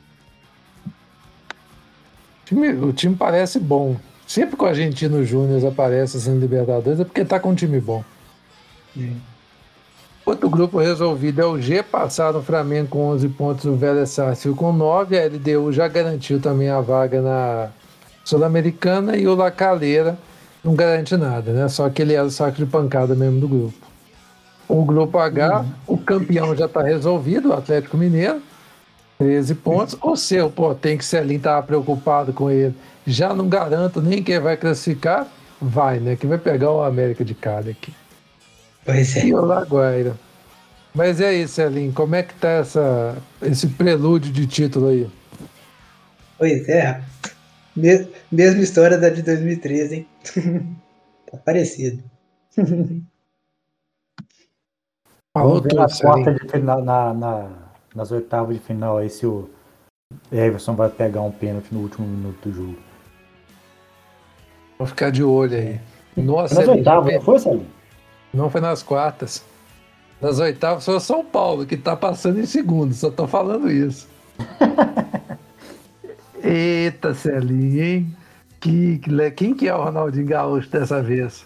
O time, o time parece bom. Sempre que o Argentino Júnior aparece assim no Libertadores é porque tá com um time bom. Sim. Outro grupo resolvido é o G, passaram o Flamengo com onze pontos, o Vélez Sarsfield com nove, a L D U já garantiu também a vaga na Sul-Americana e o La Calera não garante nada, né? Só que ele é o saco de pancada mesmo do grupo. O grupo H, uhum. O campeão já está resolvido, o Atlético Mineiro, treze pontos. Ou seja, pô, tem que ser ali, estava preocupado com ele. Já não garanto nem quem vai classificar, vai, né? Que vai pegar o América de Cali aqui. Pois é. E o Laguaira. Mas e aí, Celinho, como é que tá essa, esse prelúdio de título aí? Pois é, mes- mesma história da de dois mil e treze, hein? Tá parecido. Falou Vamos ver na tudo, quarta Celinho. de final, na, na- nas oitavas de final aí se o Everson vai pegar um pênalti no último minuto do jogo. Vou ficar de olho aí. Foi Nossa, nas Celinho, já oitavas, não per... foi, Salim? não foi nas quartas. Nas oitavas foi o São Paulo, que tá passando em segundo, só tô falando isso. Eita, Celinho, hein? Que, que le- quem que é o Ronaldinho Gaúcho dessa vez?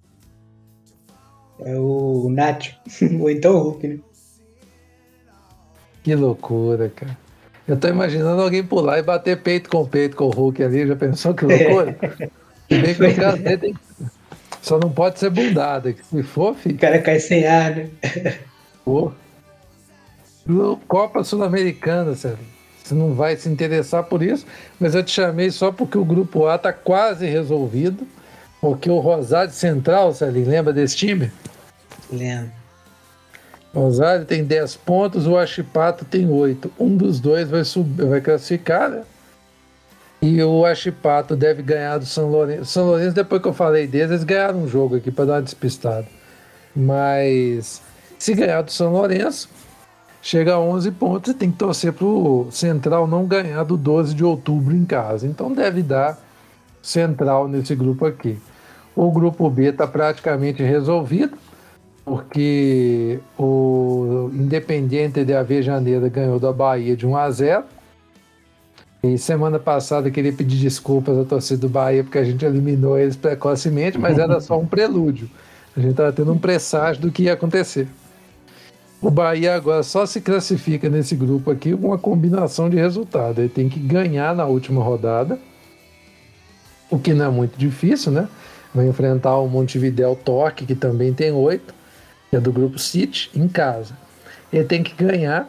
É o Nacho, ou então o Hulk, né? Que loucura, cara. Eu tô imaginando alguém pular e bater peito com peito com o Hulk ali. Já pensou que loucura? Se bem que os caras dele tem- só não pode ser bundada. Que se for, O filho, cara cai sem ar, né? pô. No Copa Sul-Americana, sério. Você não vai se interessar por isso, mas eu te chamei só porque o grupo A tá quase resolvido. Porque o Rosário Central, Celinho, lembra desse time? Lembro. O Rosário tem dez pontos, o Huachipato tem oito. Um dos dois vai subir, vai classificar, né? E o Huachipato deve ganhar do São Lourenço. São Lourenço, depois que eu falei deles, eles ganharam um jogo aqui para dar uma despistada. Mas se ganhar do São Lourenço, chega a onze pontos e tem que torcer para o Central não ganhar do doze de outubro em casa. Então deve dar Central nesse grupo aqui. O grupo B está praticamente resolvido, porque o Independiente de Avejaneira ganhou da Bahia de um a zero. E semana passada eu queria pedir desculpas à torcida do Bahia porque a gente eliminou eles precocemente, mas era só um prelúdio. A gente estava tendo um presságio do que ia acontecer. O Bahia agora só se classifica nesse grupo aqui com uma combinação de resultados. Ele tem que ganhar na última rodada, o que não é muito difícil, né? Vai enfrentar o Montevidéu Torque, que também tem oito, que é do grupo City, em casa. Ele tem que ganhar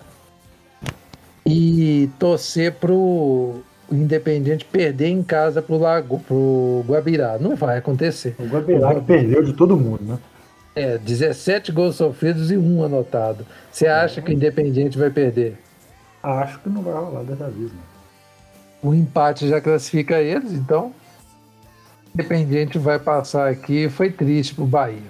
e torcer pro Independiente perder em casa pro, Lago, pro Guabirá. Não vai acontecer. O Guabirá que perdeu de todo mundo, né? É, dezessete gols sofridos e um anotado. Você acha que o Independiente vai perder? Acho que não vai rolar dessa vez, não. O empate já classifica eles, então o Independiente vai passar aqui. Foi triste pro Bahia.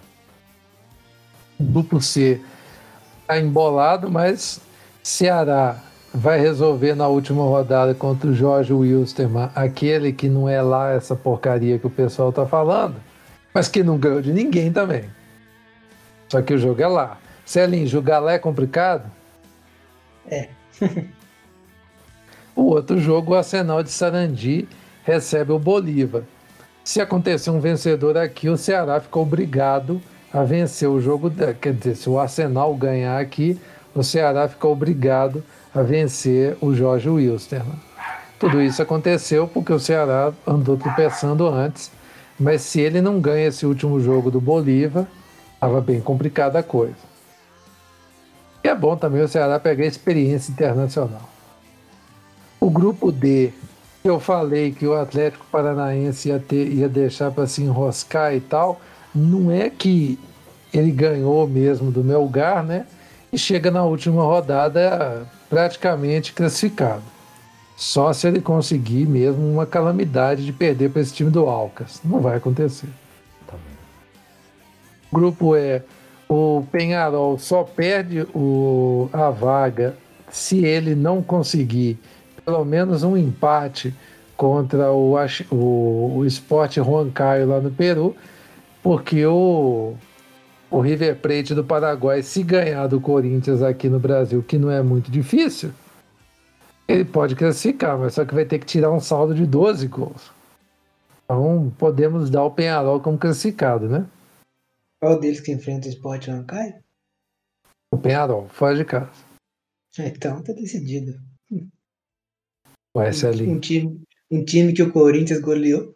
O grupo C tá embolado, mas Ceará vai resolver na última rodada contra o Jorge Wilstermann, aquele que não é lá essa porcaria que o pessoal tá falando, mas que não ganhou de ninguém também. Só que o jogo é lá. Celinho, jogar lá é complicado? É. O outro jogo, o Arsenal de Sarandi recebe o Bolívar. Se acontecer um vencedor aqui, o Ceará fica obrigado a vencer o jogo. Da... Quer dizer, se o Arsenal ganhar aqui, o Ceará fica obrigado a vencer o Jorge Wilstermann. Tudo isso aconteceu porque o Ceará andou tropeçando antes, mas se ele não ganha esse último jogo do Bolívar, estava bem complicada a coisa. E é bom também o Ceará pegar experiência internacional. O grupo D, que eu falei que o Atlético Paranaense ia, ter, ia deixar para se enroscar e tal, não é que ele ganhou mesmo do Melgar, né? E chega na última rodada praticamente classificado. Só se ele conseguir mesmo uma calamidade de perder para esse time do Alcas. Não vai acontecer. Tá bem. O grupo E, o Peñarol só perde o, a vaga se ele não conseguir pelo menos um empate contra o, o, o Sport Huancayo lá no Peru, porque o O River Plate do Paraguai, se ganhar do Corinthians aqui no Brasil, que não é muito difícil, ele pode classificar, mas só que vai ter que tirar um saldo de doze gols. Então podemos dar o Peñarol como classificado, né? Qual deles que enfrenta o Sport Huancayo? O Peñarol, fora de casa. Então tá decidido. O S L. Um time, um time que o Corinthians goleou.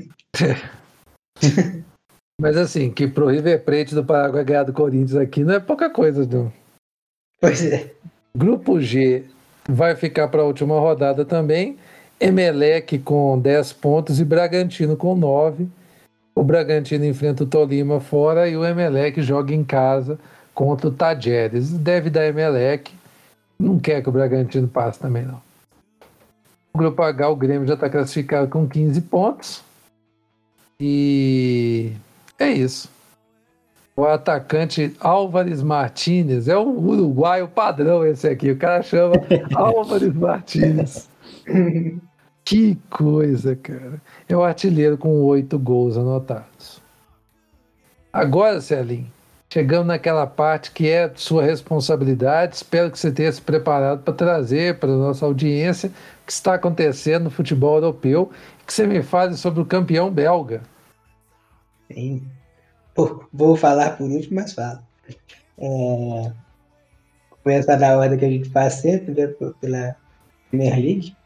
Mas assim, que pro River Plate do Paraguai ganhar do Corinthians aqui não é pouca coisa, não. Pois é. Grupo G vai ficar para a última rodada também. Emelec com dez pontos e Bragantino com nove. O Bragantino enfrenta o Tolima fora e o Emelec joga em casa contra o Tajeres. Deve dar Emelec. Não quer que o Bragantino passe também, não. O grupo H, o Grêmio já está classificado com quinze pontos. E é isso. O atacante Álvares Martínez, é um uruguaio padrão esse aqui. O cara chama Álvares Martínez. Que coisa, cara. É o artilheiro com oito gols anotados. Agora, Celinho, chegamos naquela parte que é sua responsabilidade. Espero que você tenha se preparado para trazer para a nossa audiência o que está acontecendo no futebol europeu e que você me fale sobre o campeão belga. Sim. Pô, vou falar por último, mas falo. É... Começar da ordem que a gente faz sempre, né, pela Premier League.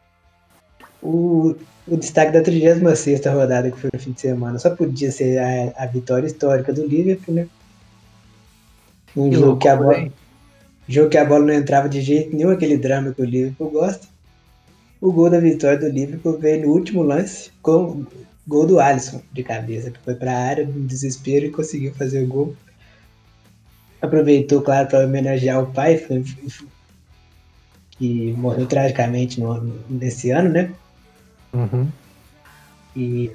O, o destaque da trigésima sexta rodada, que foi no fim de semana, só podia ser a, a vitória histórica do Liverpool, né? Um Que jogo, loucura, que a bola, hein? jogo que a bola não entrava de jeito nenhum, aquele drama que o Liverpool gosta. O gol da vitória do Liverpool veio no último lance, com gol do Alisson de cabeça, que foi para a área no desespero e conseguiu fazer o gol. Aproveitou, claro, para homenagear o pai, foi, foi, que morreu tragicamente no, nesse ano, né? Uhum. E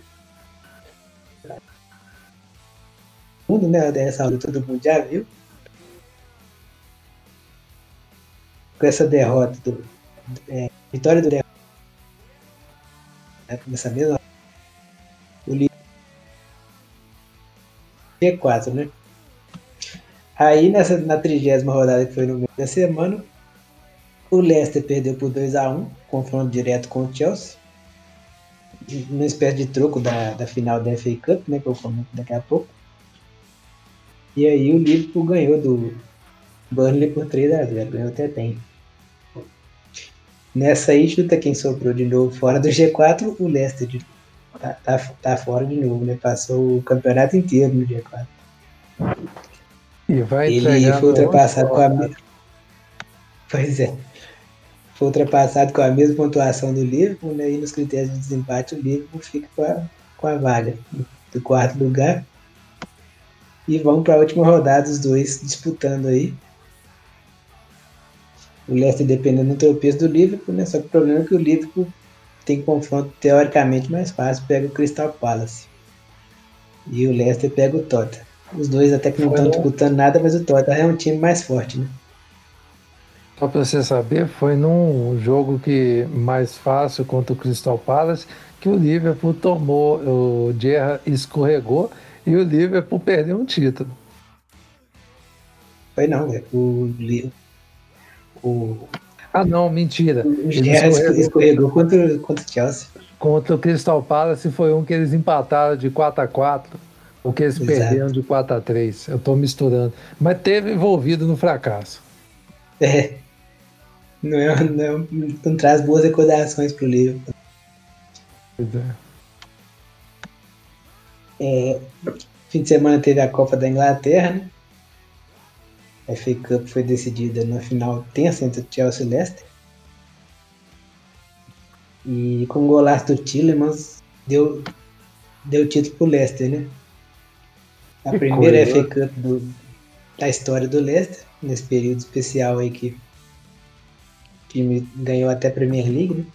mundo, né? Dessa aula todo mundo já viu. Com essa derrota do é, vitória do derrota, né, nessa mesma o G quatro, né? Aí nessa na trigésima rodada que foi no meio da semana, o Leicester perdeu por dois a um, confronto direto com o Chelsea. Uma espécie de troco da, da final da F A Cup, né, que eu comento daqui a pouco. E aí o Liverpool ganhou do Burnley por três a zero, ganhou até bem. Nessa aí, chuta quem sobrou de novo fora do G quatro, o Leicester de, tá, tá, tá fora de novo, né? Passou o campeonato inteiro no G quatro. E vai Ele foi ultrapassado com a mesma. mesma. Pois é. Foi ultrapassado com a mesma pontuação do Liverpool, né? E nos critérios de desempate o Liverpool fica com a, com a vaga do quarto lugar. E vão para a última rodada os dois disputando aí. O Leicester dependendo do tropeço do Liverpool, né? Só que o problema é que o Liverpool tem confronto teoricamente mais fácil, pega o Crystal Palace. E o Leicester pega o Tottenham. Os dois até que não estão disputando nada, mas o Tottenham é um time mais forte, né? Só para você saber, foi num jogo que mais fácil contra o Crystal Palace que o Liverpool tomou, o Gerrard escorregou e o Liverpool perdeu um título. Foi não, velho. O, o, ah não, mentira. O Gerrard escorregou, escorregou contra, contra o Chelsea. Contra o Crystal Palace foi um que eles empataram de quatro a quatro, ou que eles Exato. perderam de quatro a três. Eu estou misturando. Mas teve envolvido no fracasso. É. Não, é, não, não traz boas recordações pro Liverpool. Pois é. É, fim de semana teve a Copa da Inglaterra, né? A F A Cup foi decidida na final tensa entre Chelsea e Leicester. E com o golaço do Tielemans deu, deu título pro Leicester, né? A que primeira coisa. F A Cup do, da história do Leicester, nesse período especial aí que o time ganhou até a Premier League, né?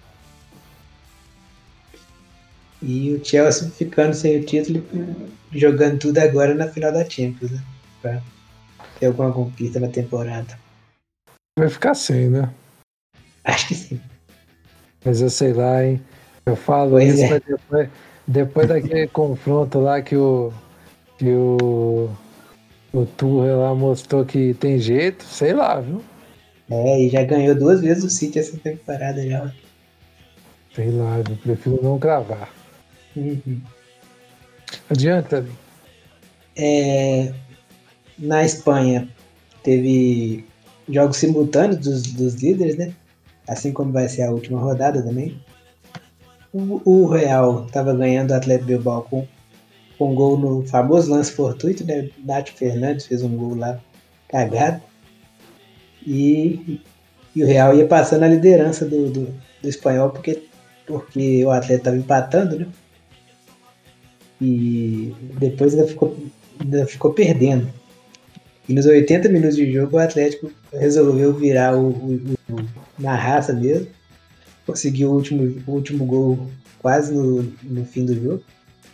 E o Chelsea ficando sem o título, jogando tudo agora na final da Champions, né? Pra ter alguma conquista na temporada. Vai ficar sem, né? Acho que sim. Mas eu sei lá, hein? Eu falo pois isso, é. mas depois, depois daquele confronto lá que o que o, o Tuchel lá mostrou que tem jeito, sei lá, viu? É, e já ganhou duas vezes o City essa temporada já. Sei lá, eu prefiro não cravar. Uhum. Adianta. É, na Espanha teve jogos simultâneos dos, dos líderes, né? Assim como vai ser a última rodada também. O, o Real estava ganhando o Atlético Bilbao com, com um gol no famoso lance fortuito, né? Nacho Fernandes fez um gol lá cagado. E, e o Real ia passando a liderança do, do, do espanhol porque, porque o Atlético estava empatando, né? E depois ainda ficou, ainda ficou perdendo. E nos oitenta minutos de jogo, o Atlético resolveu virar o, o, o na raça mesmo. Conseguiu o último, o último gol quase no, no fim do jogo.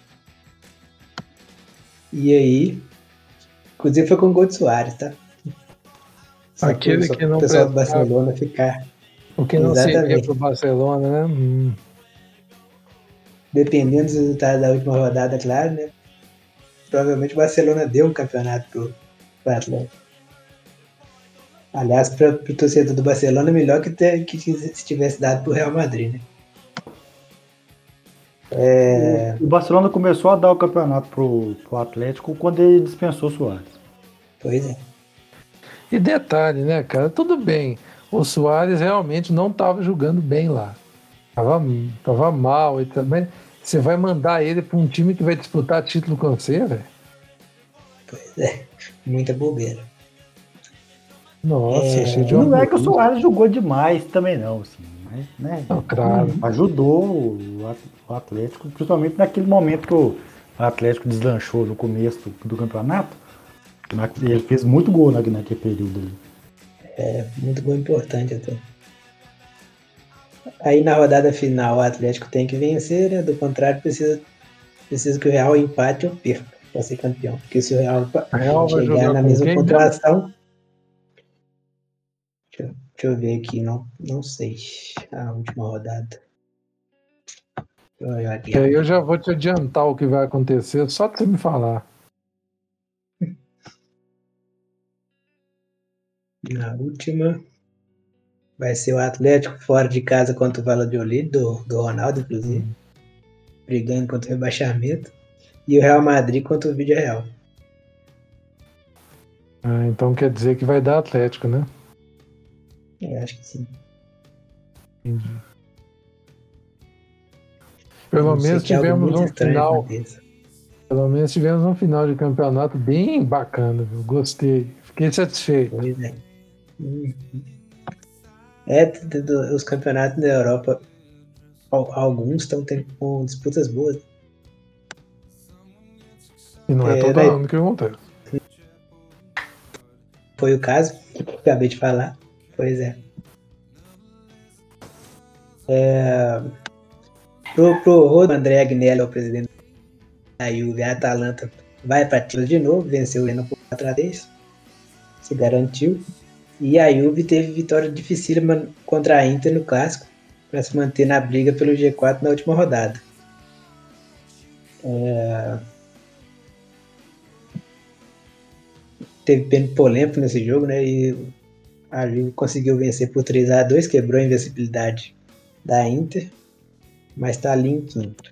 E aí, inclusive foi com o gol de Suárez, tá? Só Aquele só que não o pessoal do prestava. Barcelona ficar. O que não servia Exatamente. para o Barcelona, né? Hum. Dependendo dos resultados da última rodada, claro, né? Provavelmente o Barcelona deu um campeonato pro, pro Atlético. Aliás, para o torcedor do Barcelona, melhor que, ter, que se tivesse dado pro Real Madrid, né? É... O Barcelona começou a dar o campeonato pro, pro Atlético quando ele dispensou o Suárez. Pois é. E detalhe, né, cara? Tudo bem. O Suárez realmente não estava jogando bem lá. Tava, tava mal. Mas você vai mandar ele para um time que vai disputar título com você, velho? Pois é. Muita bobeira. Nossa, É, achei de uma Não é que o burrice. Suárez jogou demais também não, assim, mas, né? Não, claro. Ajudou o At- o Atlético, principalmente naquele momento que o Atlético deslanchou no começo do, do campeonato. Na- Ele fez muito gol na- naquele período ali. É, muito gol importante até. Aí na rodada final o Atlético tem que vencer, né? Do contrário, precisa, precisa que o Real empate ou perca para ser campeão. Porque se o Real empa- O Real vai chegar jogar na com mesma quem pontuação. Deixa, eu- deixa eu ver aqui, não, não sei. A última rodada. Deixa eu olhar aqui. Que aí eu já vou te adiantar o que vai acontecer, só pra você me falar. Na última vai ser o Atlético fora de casa contra o Valladolid, do, do Ronaldo, inclusive. Hum. Brigando contra o rebaixamento. E o Real Madrid contra o Villarreal. Ah, então quer dizer que vai dar Atlético, né? Eu acho que sim. Entendi. Pelo Não sei menos que é algo tivemos muito um estranho final. aconteça. Pelo menos tivemos um final de campeonato bem bacana, viu? Gostei. Fiquei satisfeito. Pois é. Uhum. É, t- t- os campeonatos da Europa, al- alguns estão tendo com disputas boas. E não é, É, todo daí- ano que acontece. Foi o caso que eu acabei de falar. Pois é. É, pro, pro Rodrigo André Agnelli, o presidente da Juve, a Atalanta vai para título de novo, venceu o Leno por quatro a três, se garantiu. E a Juve teve vitória dificílima contra a Inter no clássico, para se manter na briga pelo G quatro na última rodada. É... Teve bem polêmico nesse jogo, né? E a Juve conseguiu vencer por três a dois, quebrou a invencibilidade da Inter, mas está ali em quinto.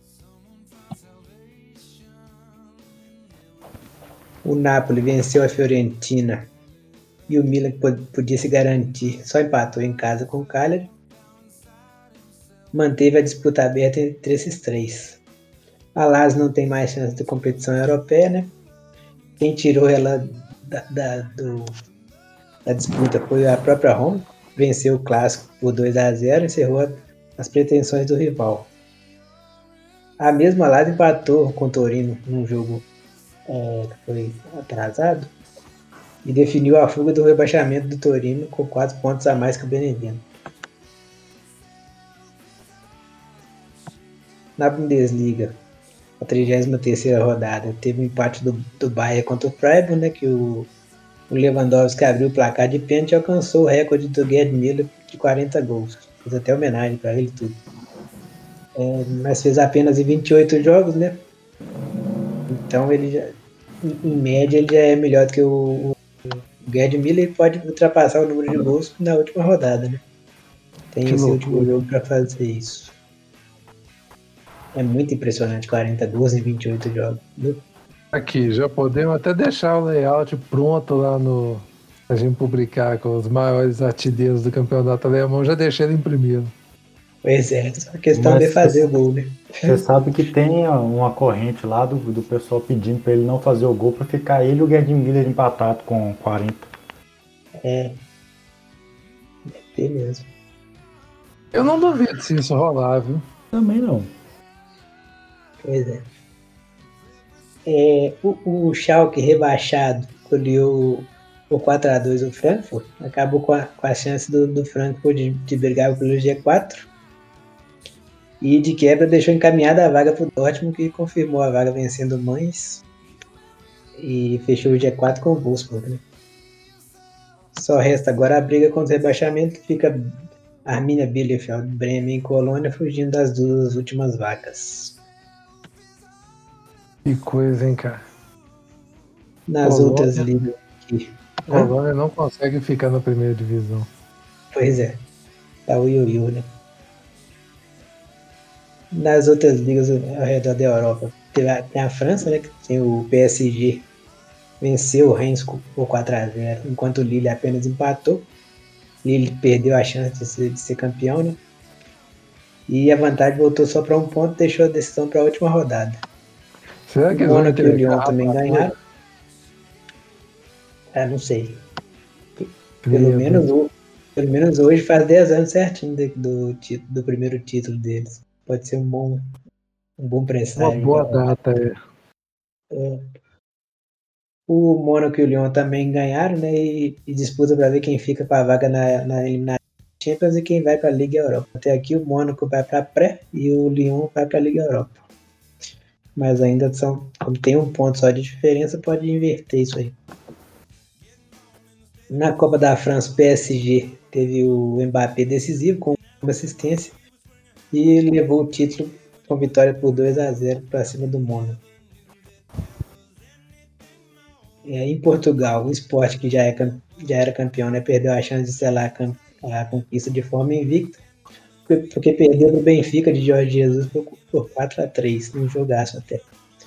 O Napoli venceu a Fiorentina e o Milan, que podia se garantir, só empatou em casa com o Cagliari. Manteve a disputa aberta entre esses três. A Lazio não tem mais chance de competição europeia, né? Quem tirou ela da, da, do, da disputa foi a própria Roma. Venceu o clássico por dois a zero e encerrou as pretensões do rival. A mesma Lazio empatou com o Torino num jogo é, que foi atrasado e definiu a fuga do rebaixamento do Torino com quatro pontos a mais que o Benevento. Na Bundesliga, a trigésima terceira rodada, teve um empate do, do Bayern contra o Freiburg, né, que o, o Lewandowski abriu o placar de pênalti e alcançou o recorde do Gerd Müller de quarenta gols. Fiz até homenagem para ele tudo. É, mas fez apenas em vinte e oito jogos, né? Então ele já, em, em média, ele já é melhor do que o, o Gerd Müller e pode ultrapassar o número de gols na última rodada, né? Tem Que esse loucura. último jogo para fazer isso. É muito impressionante, quarenta gols em vinte e oito jogos. Aqui, já podemos até deixar o layout pronto lá no. A gente publicar com os maiores artilheiros do campeonato alemão. Já deixei ele em primeiro. Pois é, só a questão Mas de fazer o gol, né? Você sabe que tem uma corrente lá do, do pessoal pedindo pra ele não fazer o gol pra ficar ele e o Gerd Müller empatado com quarenta. É. Tem mesmo. Eu não duvido se isso rolar, viu? Também não. Pois é. É, o, o Schalke rebaixado goleou por quatro a dois o Frankfurt, acabou com a, com a chance do, do Frankfurt de, de brigar pelo G quatro. E de quebra deixou encaminhada a vaga para o Dortmund, que confirmou a vaga vencendo o Mainz e fechou o G quatro com o Wolfsburg. Né? Só resta agora a briga contra o rebaixamento, que fica Arminia Bielefeld, Bremen e Colônia fugindo das duas últimas vagas. Que coisa, hein, cara? Nas Colônia, outras ligas aqui. Colônia não consegue ficar na primeira divisão. Pois é, tá o Ioiô, né? Nas outras ligas ao redor da Europa, tem a, tem a França, né, que tem o P S G, venceu o Reims por quatro a zero, enquanto o Lille apenas empatou. Lille perdeu a chance de ser, de ser campeão, né? E a vantagem voltou só para um ponto, deixou a decisão para a última rodada. Será que o eles vão Mônaco e o Lyon entregar também a ganharam. Ah, não sei. Pelo Meu menos, Deus. o- pelo menos hoje faz dez anos certinho de- do, ti- do primeiro título deles. Pode ser um bom, um bom Uma presságio. boa pra- data, é. O Mônaco e o Lyon também ganharam, né? E, e disputa para ver quem fica com a vaga na, na eliminatória Champions e quem vai para a Liga Europa. Até aqui o Mônaco vai para a pré e o Lyon vai para a Liga Europa. Mas ainda são, como tem um ponto só de diferença, pode inverter isso aí. Na Copa da França, o P S G teve o Mbappé decisivo com uma assistência e levou o título com vitória por dois a zero para cima do Mônaco. É, em Portugal, o Sport, que já, é, cam- já era campeão, né, perdeu a chance de selar a, cam- a conquista de forma invicta, porque, porque perdeu para o Benfica de Jorge Jesus por, por quatro a três, num jogaço até.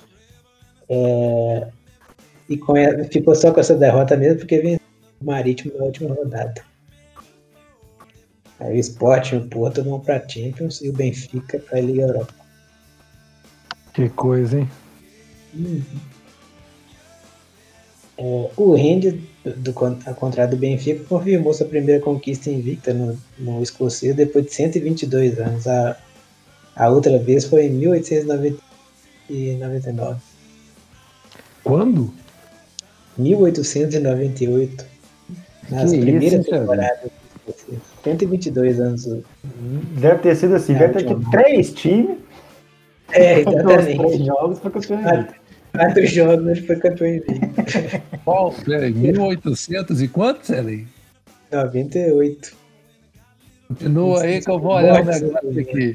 É, e com ela- ficou só com essa derrota mesmo, porque venceu o Marítimo na última rodada. Aí o Sport e o Porto vão para a Champions e o Benfica para a Liga Europa. Que coisa, hein? É, o Rennes, do, do, con- ao contrário do Benfica, confirmou sua primeira conquista invicta no, no escocês depois de cento e vinte e dois anos. A, a outra vez foi em mil oitocentos e noventa e nove. Quando? mil oitocentos e noventa e oito. Nas Que primeiras isso, hein, temporadas do escocês. cento e vinte e dois anos. Deve ter sido assim, deve ter que três times, É, os exatamente. três jogos para campeão. Quatro, quatro jogos ele foi campeão invicto. Qual? Peraí, mil e oitocentos e quanto, Celi? noventa e oito. Continua aí que eu vou olhar o Morte, negócio né? aqui.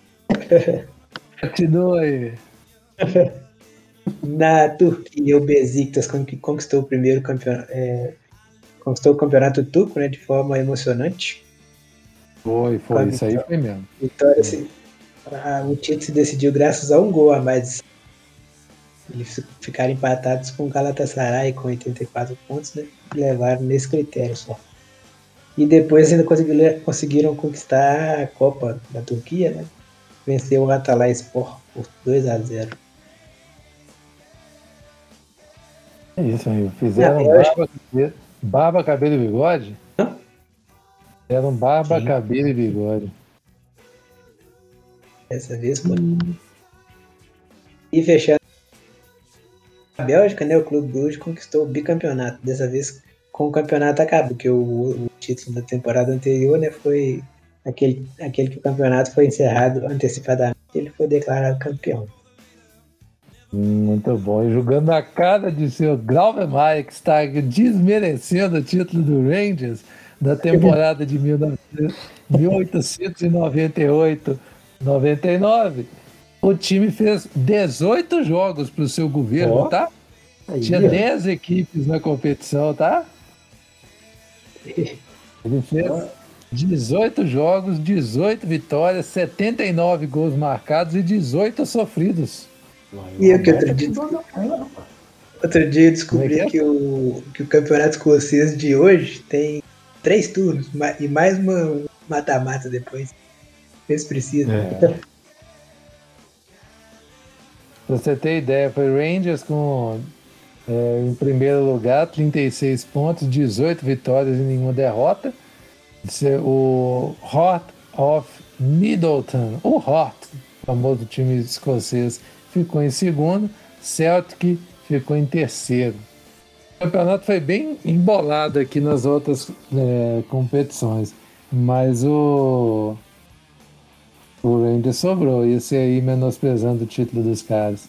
Continua aí. Na Turquia, o Besiktas con- conquistou o primeiro campeonato, é, conquistou o campeonato turco, né, de forma emocionante. Foi, foi, isso aí foi mesmo. Vitória, se, a- o título se decidiu graças a um gol a mais. Eles ficaram empatados com o Galatasaray com oitenta e quatro pontos, né? E levaram nesse critério só. E depois ainda conseguiram, conseguiram conquistar a Copa da Turquia, né? Venceu o Atalayspor por dois a zero. É isso aí. Fizeram Não, eu acho- barba, cabelo- barba, cabelo e bigode? Fizeram barba, Sim. cabelo e bigode. Dessa vez foi. E fechando a Bélgica, né? O Clube Brugge conquistou o bicampeonato. Dessa vez com o campeonato acabou, porque o, o título da temporada anterior, né, foi aquele, aquele que o campeonato foi encerrado antecipadamente, ele foi declarado campeão. Muito bom. E jogando na cara de seu Graubenmayer, que está desmerecendo o título do Rangers da temporada de mil oitocentos e noventa e oito noventa e nove. O time fez dezoito jogos para o seu governo, Ó. tá? Aí, Tinha ó. dez equipes na competição, tá? Ele fez dezoito jogos, dezoito vitórias, setenta e nove gols marcados e dezoito sofridos. E eu que outro dia, outro dia eu descobri Como é que que, o, que o campeonato escocês de hoje tem três turnos ma- e mais uma mata-mata depois. Eles precisam. É. Pra você ter ideia, foi Rangers com é, em primeiro lugar, trinta e seis pontos, dezoito vitórias e nenhuma derrota. O Heart of Middleton, o Heart, famoso time escocês, ficou em segundo. Celtic ficou em terceiro. O campeonato foi bem embolado aqui nas outras é, competições, mas o, o Rangers sobrou, e esse aí menosprezando o título dos caras.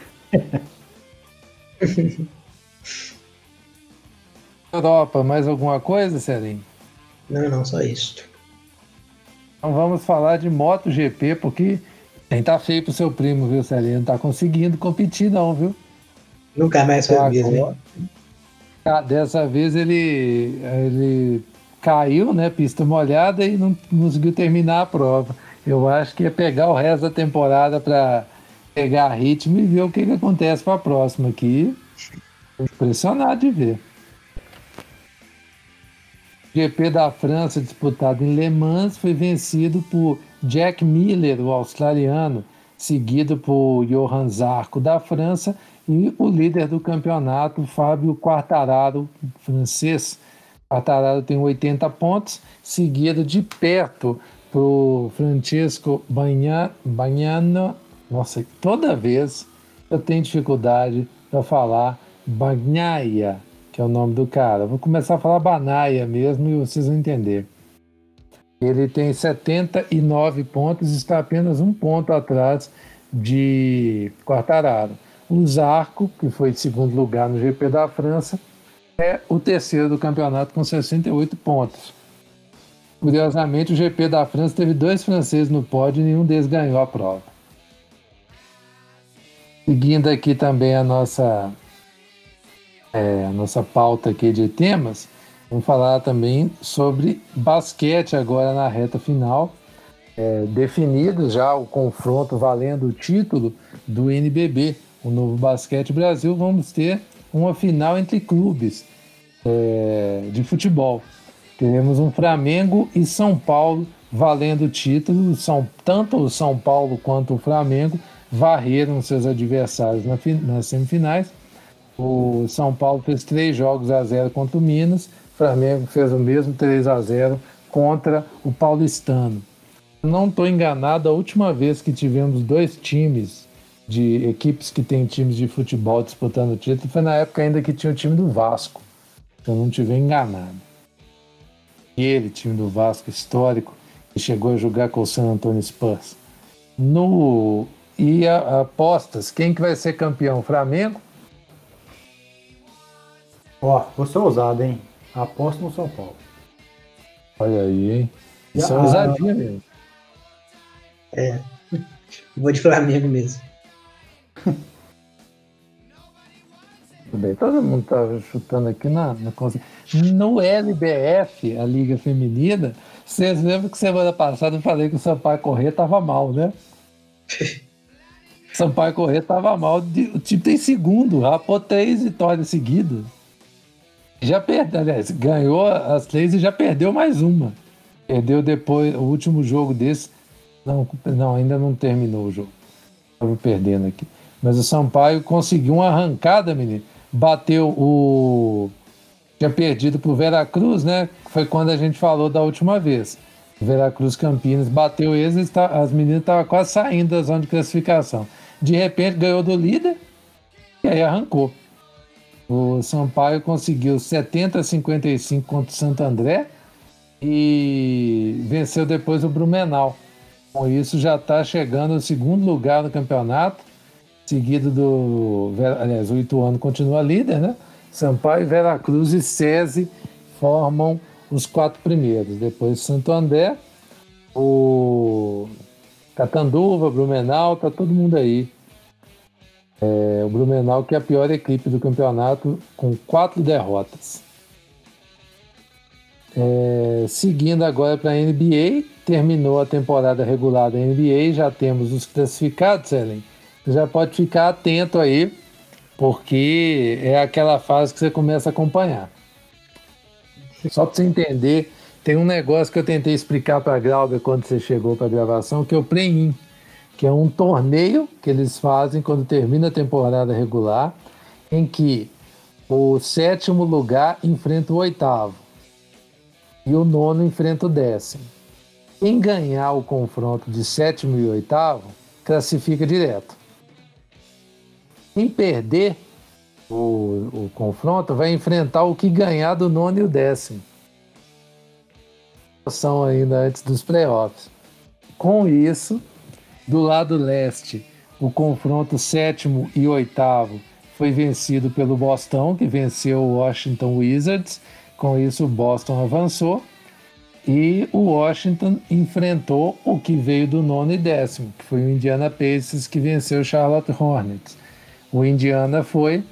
Europa, mais alguma coisa, Celinho? Não, não, só isso. Então vamos falar de MotoGP, porque tem tá feio pro seu primo, viu, Celinho? Não tá conseguindo competir não, viu? Nunca mais foi o mesmo, hein? Agora, ah, dessa vez ele, ele caiu, né? Pista molhada e não conseguiu terminar a prova. Eu acho que ia pegar o resto da temporada para pegar ritmo e ver o que, que acontece para a próxima aqui. Impressionado de ver. O G P da França, disputado em Le Mans, foi vencido por Jack Miller, o australiano, seguido por Johan Zarco da França e o líder do campeonato, Fábio Quartararo, francês. Quartararo tem oitenta pontos, seguido de perto por Francesco Bagnaia. Nossa, toda vez eu tenho dificuldade para falar Bagnaia, que é o nome do cara. Vou começar a falar Banaia mesmo e vocês vão entender. Ele tem setenta e nove pontos e está apenas um ponto atrás de Quartararo. O Zarco, que foi em segundo lugar no G P da França, é o terceiro do campeonato com sessenta e oito pontos. Curiosamente, o G P da França teve dois franceses no pódio e nenhum deles ganhou a prova. Seguindo aqui também a nossa, é, a nossa pauta aqui de temas, vamos falar também sobre basquete agora na reta final. É, definido já o confronto valendo o título do N B B, o Novo Basquete Brasil. Vamos ter uma final entre clubes é, de futebol. Teremos um Flamengo e São Paulo valendo o título. São, tanto o São Paulo quanto o Flamengo varreram seus adversários na, nas semifinais. O São Paulo fez três jogos a zero contra o Minas. O Flamengo fez o mesmo três a zero contra o Paulistano. Não estou enganado, a última vez que tivemos dois times de equipes que têm times de futebol disputando o título foi na época ainda que tinha o time do Vasco, se eu não estiver enganado. Aquele time do Vasco histórico que chegou a jogar com o San Antonio Spurs. No... E a, a apostas, quem que vai ser campeão? Flamengo? Ó, vou ser ousado, hein? Aposto no São Paulo. Olha aí, hein? Isso Ah, é ousadia mesmo. É. Vou de Flamengo mesmo. Tudo bem, todo mundo tá chutando aqui na, na coisa. No L B F, a Liga Feminina, vocês lembram que semana passada eu falei que o Sampaio Corrêa tava mal, né? Sampaio Corrêa tava mal. O time tem segundo, rapou três vitórias seguidas. Já perdeu, aliás, ganhou as três e já perdeu mais uma. Perdeu depois, o último jogo desse. Não, não, ainda não terminou o jogo. Estava perdendo aqui. Mas o Sampaio conseguiu uma arrancada, menino. Bateu o... Tinha perdido pro Veracruz, né? Foi quando a gente falou da última vez. O Veracruz Campinas bateu eles, as meninas estavam quase saindo da zona de classificação. De repente ganhou do líder e aí arrancou. O Sampaio conseguiu setenta a cinquenta e cinco contra o Santo André e venceu depois o Blumenau. Com isso já está chegando ao segundo lugar no campeonato, seguido do... Aliás, o Ituano continua líder, né? Sampaio, Veracruz e SESI formam os quatro primeiros. Depois Santo André, o Catanduva, Blumenau, tá todo mundo aí. É, o Blumenau, que é a pior equipe do campeonato, com quatro derrotas. É, seguindo agora para a N B A, terminou a temporada regular da N B A, já temos os classificados, Helen. Você já pode ficar atento aí, porque é aquela fase que você começa a acompanhar. Só para você entender, tem um negócio que eu tentei explicar para a Glauber quando você chegou para a gravação, que é o play-in, que é um torneio que eles fazem quando termina a temporada regular, em que o sétimo lugar enfrenta o oitavo e o nono enfrenta o décimo. Quem ganhar o confronto de sétimo e oitavo, classifica direto. Quem perder, o, o confronto, vai enfrentar o que ganhar do nono e o décimo. São ainda antes dos playoffs. Com isso, do lado leste, o confronto sétimo e oitavo foi vencido pelo Boston, que venceu o Washington Wizards. Com isso, o Boston avançou. E o Washington enfrentou o que veio do nono e décimo, que foi o Indiana Pacers, que venceu o Charlotte Hornets. O Indiana foi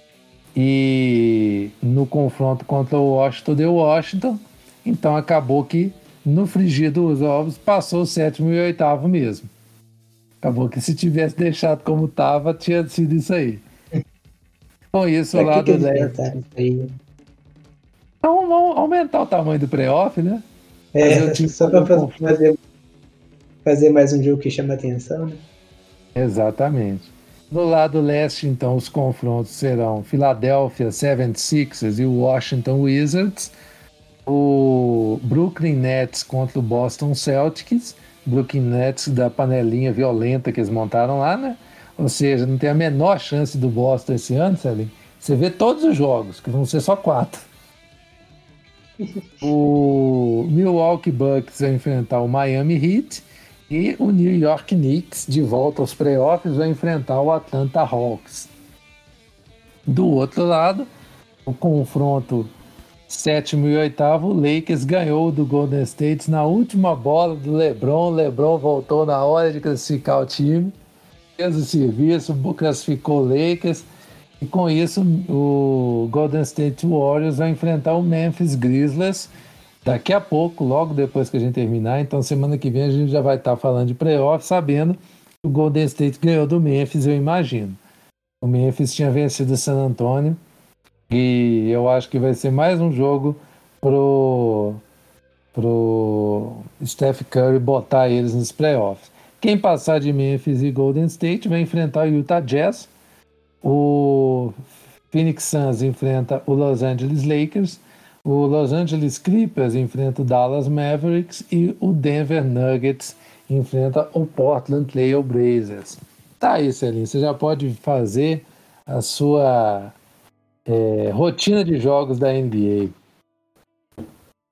e no confronto contra o Washington deu Washington, então acabou que no frigir dos ovos passou o sétimo e o oitavo mesmo. Acabou que se tivesse deixado como estava, tinha sido isso aí. Com isso, o lado leste. Então, vamos aumentar o tamanho do playoff, né? É, só para fazer, fazer mais um jogo que chama atenção, né? Exatamente. No lado leste, então, os confrontos serão Philadelphia setenta e seis ers e o Washington Wizards, o Brooklyn Nets contra o Boston Celtics, Brooklyn Nets da panelinha violenta que eles montaram lá, né? Ou seja, não tem a menor chance do Boston esse ano, Celinho. Você vê todos os jogos, que vão ser só quatro. O Milwaukee Bucks vai enfrentar o Miami Heat e o New York Knicks, de volta aos playoffs, vai enfrentar o Atlanta Hawks. Do outro lado, o confronto sétimo e oitavo, o Lakers ganhou do Golden State na última bola do LeBron. O LeBron voltou na hora de classificar o time, fez o serviço, classificou o Lakers. E com isso, o Golden State Warriors vai enfrentar o Memphis Grizzlies daqui a pouco, logo depois que a gente terminar. Então, semana que vem a gente já vai estar falando de playoff, sabendo que o Golden State ganhou do Memphis, eu imagino. O Memphis tinha vencido o San Antonio e eu acho que vai ser mais um jogo pro, pro Steph Curry botar eles nos playoffs. Quem passar de Memphis e Golden State vai enfrentar o Utah Jazz. O Phoenix Suns enfrenta o Los Angeles Lakers, o Los Angeles Clippers enfrenta o Dallas Mavericks e o Denver Nuggets enfrenta o Portland Trail Blazers. Tá aí, Celinho, você já pode fazer a sua é, rotina de jogos da N B A.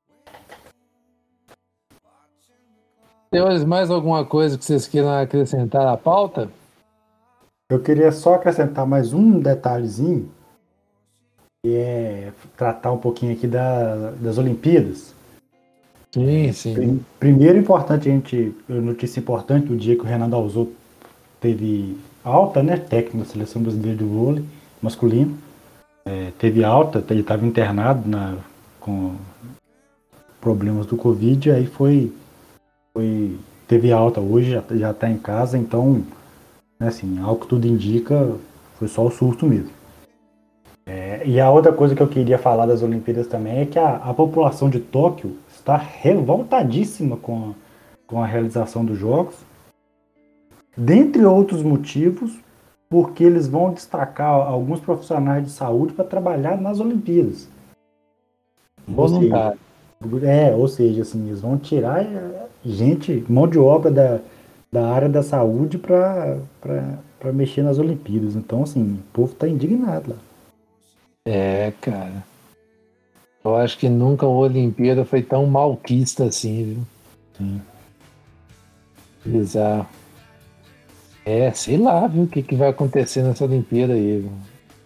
Senhores, mais alguma coisa que vocês queiram acrescentar à pauta? Eu queria só acrescentar mais um detalhezinho, que é tratar um pouquinho aqui da, das Olimpíadas. Sim, sim. Primeiro, importante, a gente, notícia importante, do dia que o Renan Dalzotto teve alta, né, técnico da Seleção Brasileira de Vôlei masculino, é, teve alta, ele estava internado na, com problemas do Covid, aí foi, foi teve alta hoje, já está em casa, então... Assim, ao que tudo indica, foi só o surto mesmo. É, e a outra coisa que eu queria falar das Olimpíadas também é que a, a população de Tóquio está revoltadíssima com a, com a realização dos Jogos, dentre outros motivos, porque eles vão destacar alguns profissionais de saúde para trabalhar nas Olimpíadas. Voluntário. É, ou seja, assim, eles vão tirar gente, mão de obra da... da área da saúde para mexer nas Olimpíadas. Então, assim, o povo tá indignado lá. É, cara. Eu acho que nunca a Olimpíada foi tão malquista assim, viu? Sim. Bizarro. É, sei lá, viu, o que, que vai acontecer nessa Olimpíada aí, viu?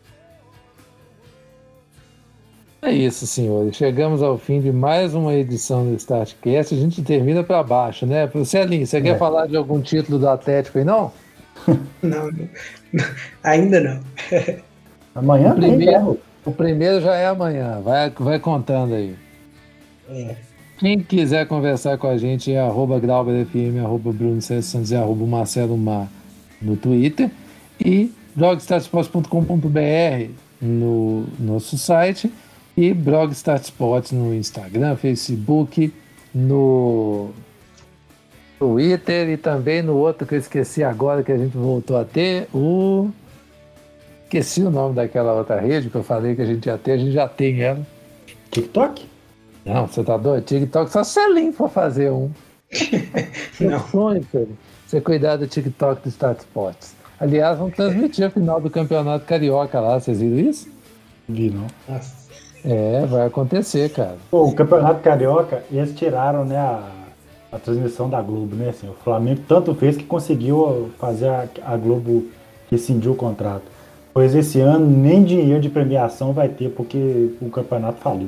É isso, senhores. Chegamos ao fim de mais uma edição do StartCast. A gente termina para baixo, né? Celinho, você é. quer falar de algum título do Atlético aí, não? Não, não. Ainda não. Amanhã o primeiro, o primeiro já é amanhã. Vai, vai contando aí. É. Quem quiser conversar com a gente é arroba GrauberFM, arroba Bruno César Santos e arroba Marcelo Mar no Twitter. E blogstasports ponto com ponto b r no nosso site. E Blog Start Sports no Instagram, Facebook, no Twitter e também no outro que eu esqueci agora que a gente voltou a ter, o... Esqueci o nome daquela outra rede que eu falei que a gente ia ter, a gente já tem ela. TikTok? Não, você tá doido? TikTok só Celinho for fazer um. Não. Sonho, filho. Você cuidar do TikTok do Start Sports. Aliás, vão transmitir a final do Campeonato Carioca lá, vocês viram isso? Vi, não. Nossa. É, vai acontecer, cara. Pô, o Campeonato Carioca, eles tiraram, né, a, a transmissão da Globo, né? Assim, o Flamengo tanto fez que conseguiu fazer a, a Globo rescindir o contrato. Pois esse ano nem dinheiro de premiação vai ter, porque o campeonato faliu.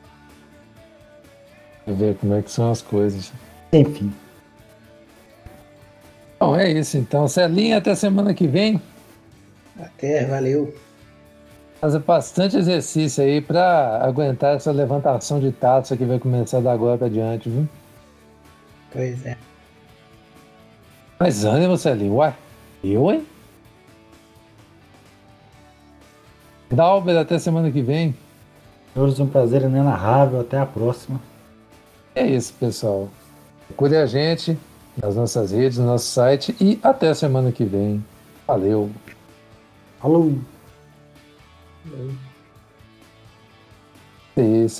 Pra ver como é que são as coisas. Enfim. Bom, é isso então. Celinha, até semana que vem. Até, valeu. Fazer bastante exercício aí pra aguentar essa levantação de taça que vai começar da agora pra diante, viu? Pois é. Mas ânimo, Celinho. Uai, eu, hein? Dalber, até semana que vem. Senhores, um prazer inenarrável. Até a próxima. É isso, pessoal. Procure a gente nas nossas redes, no nosso site e até a semana que vem. Valeu. Falou! É isso.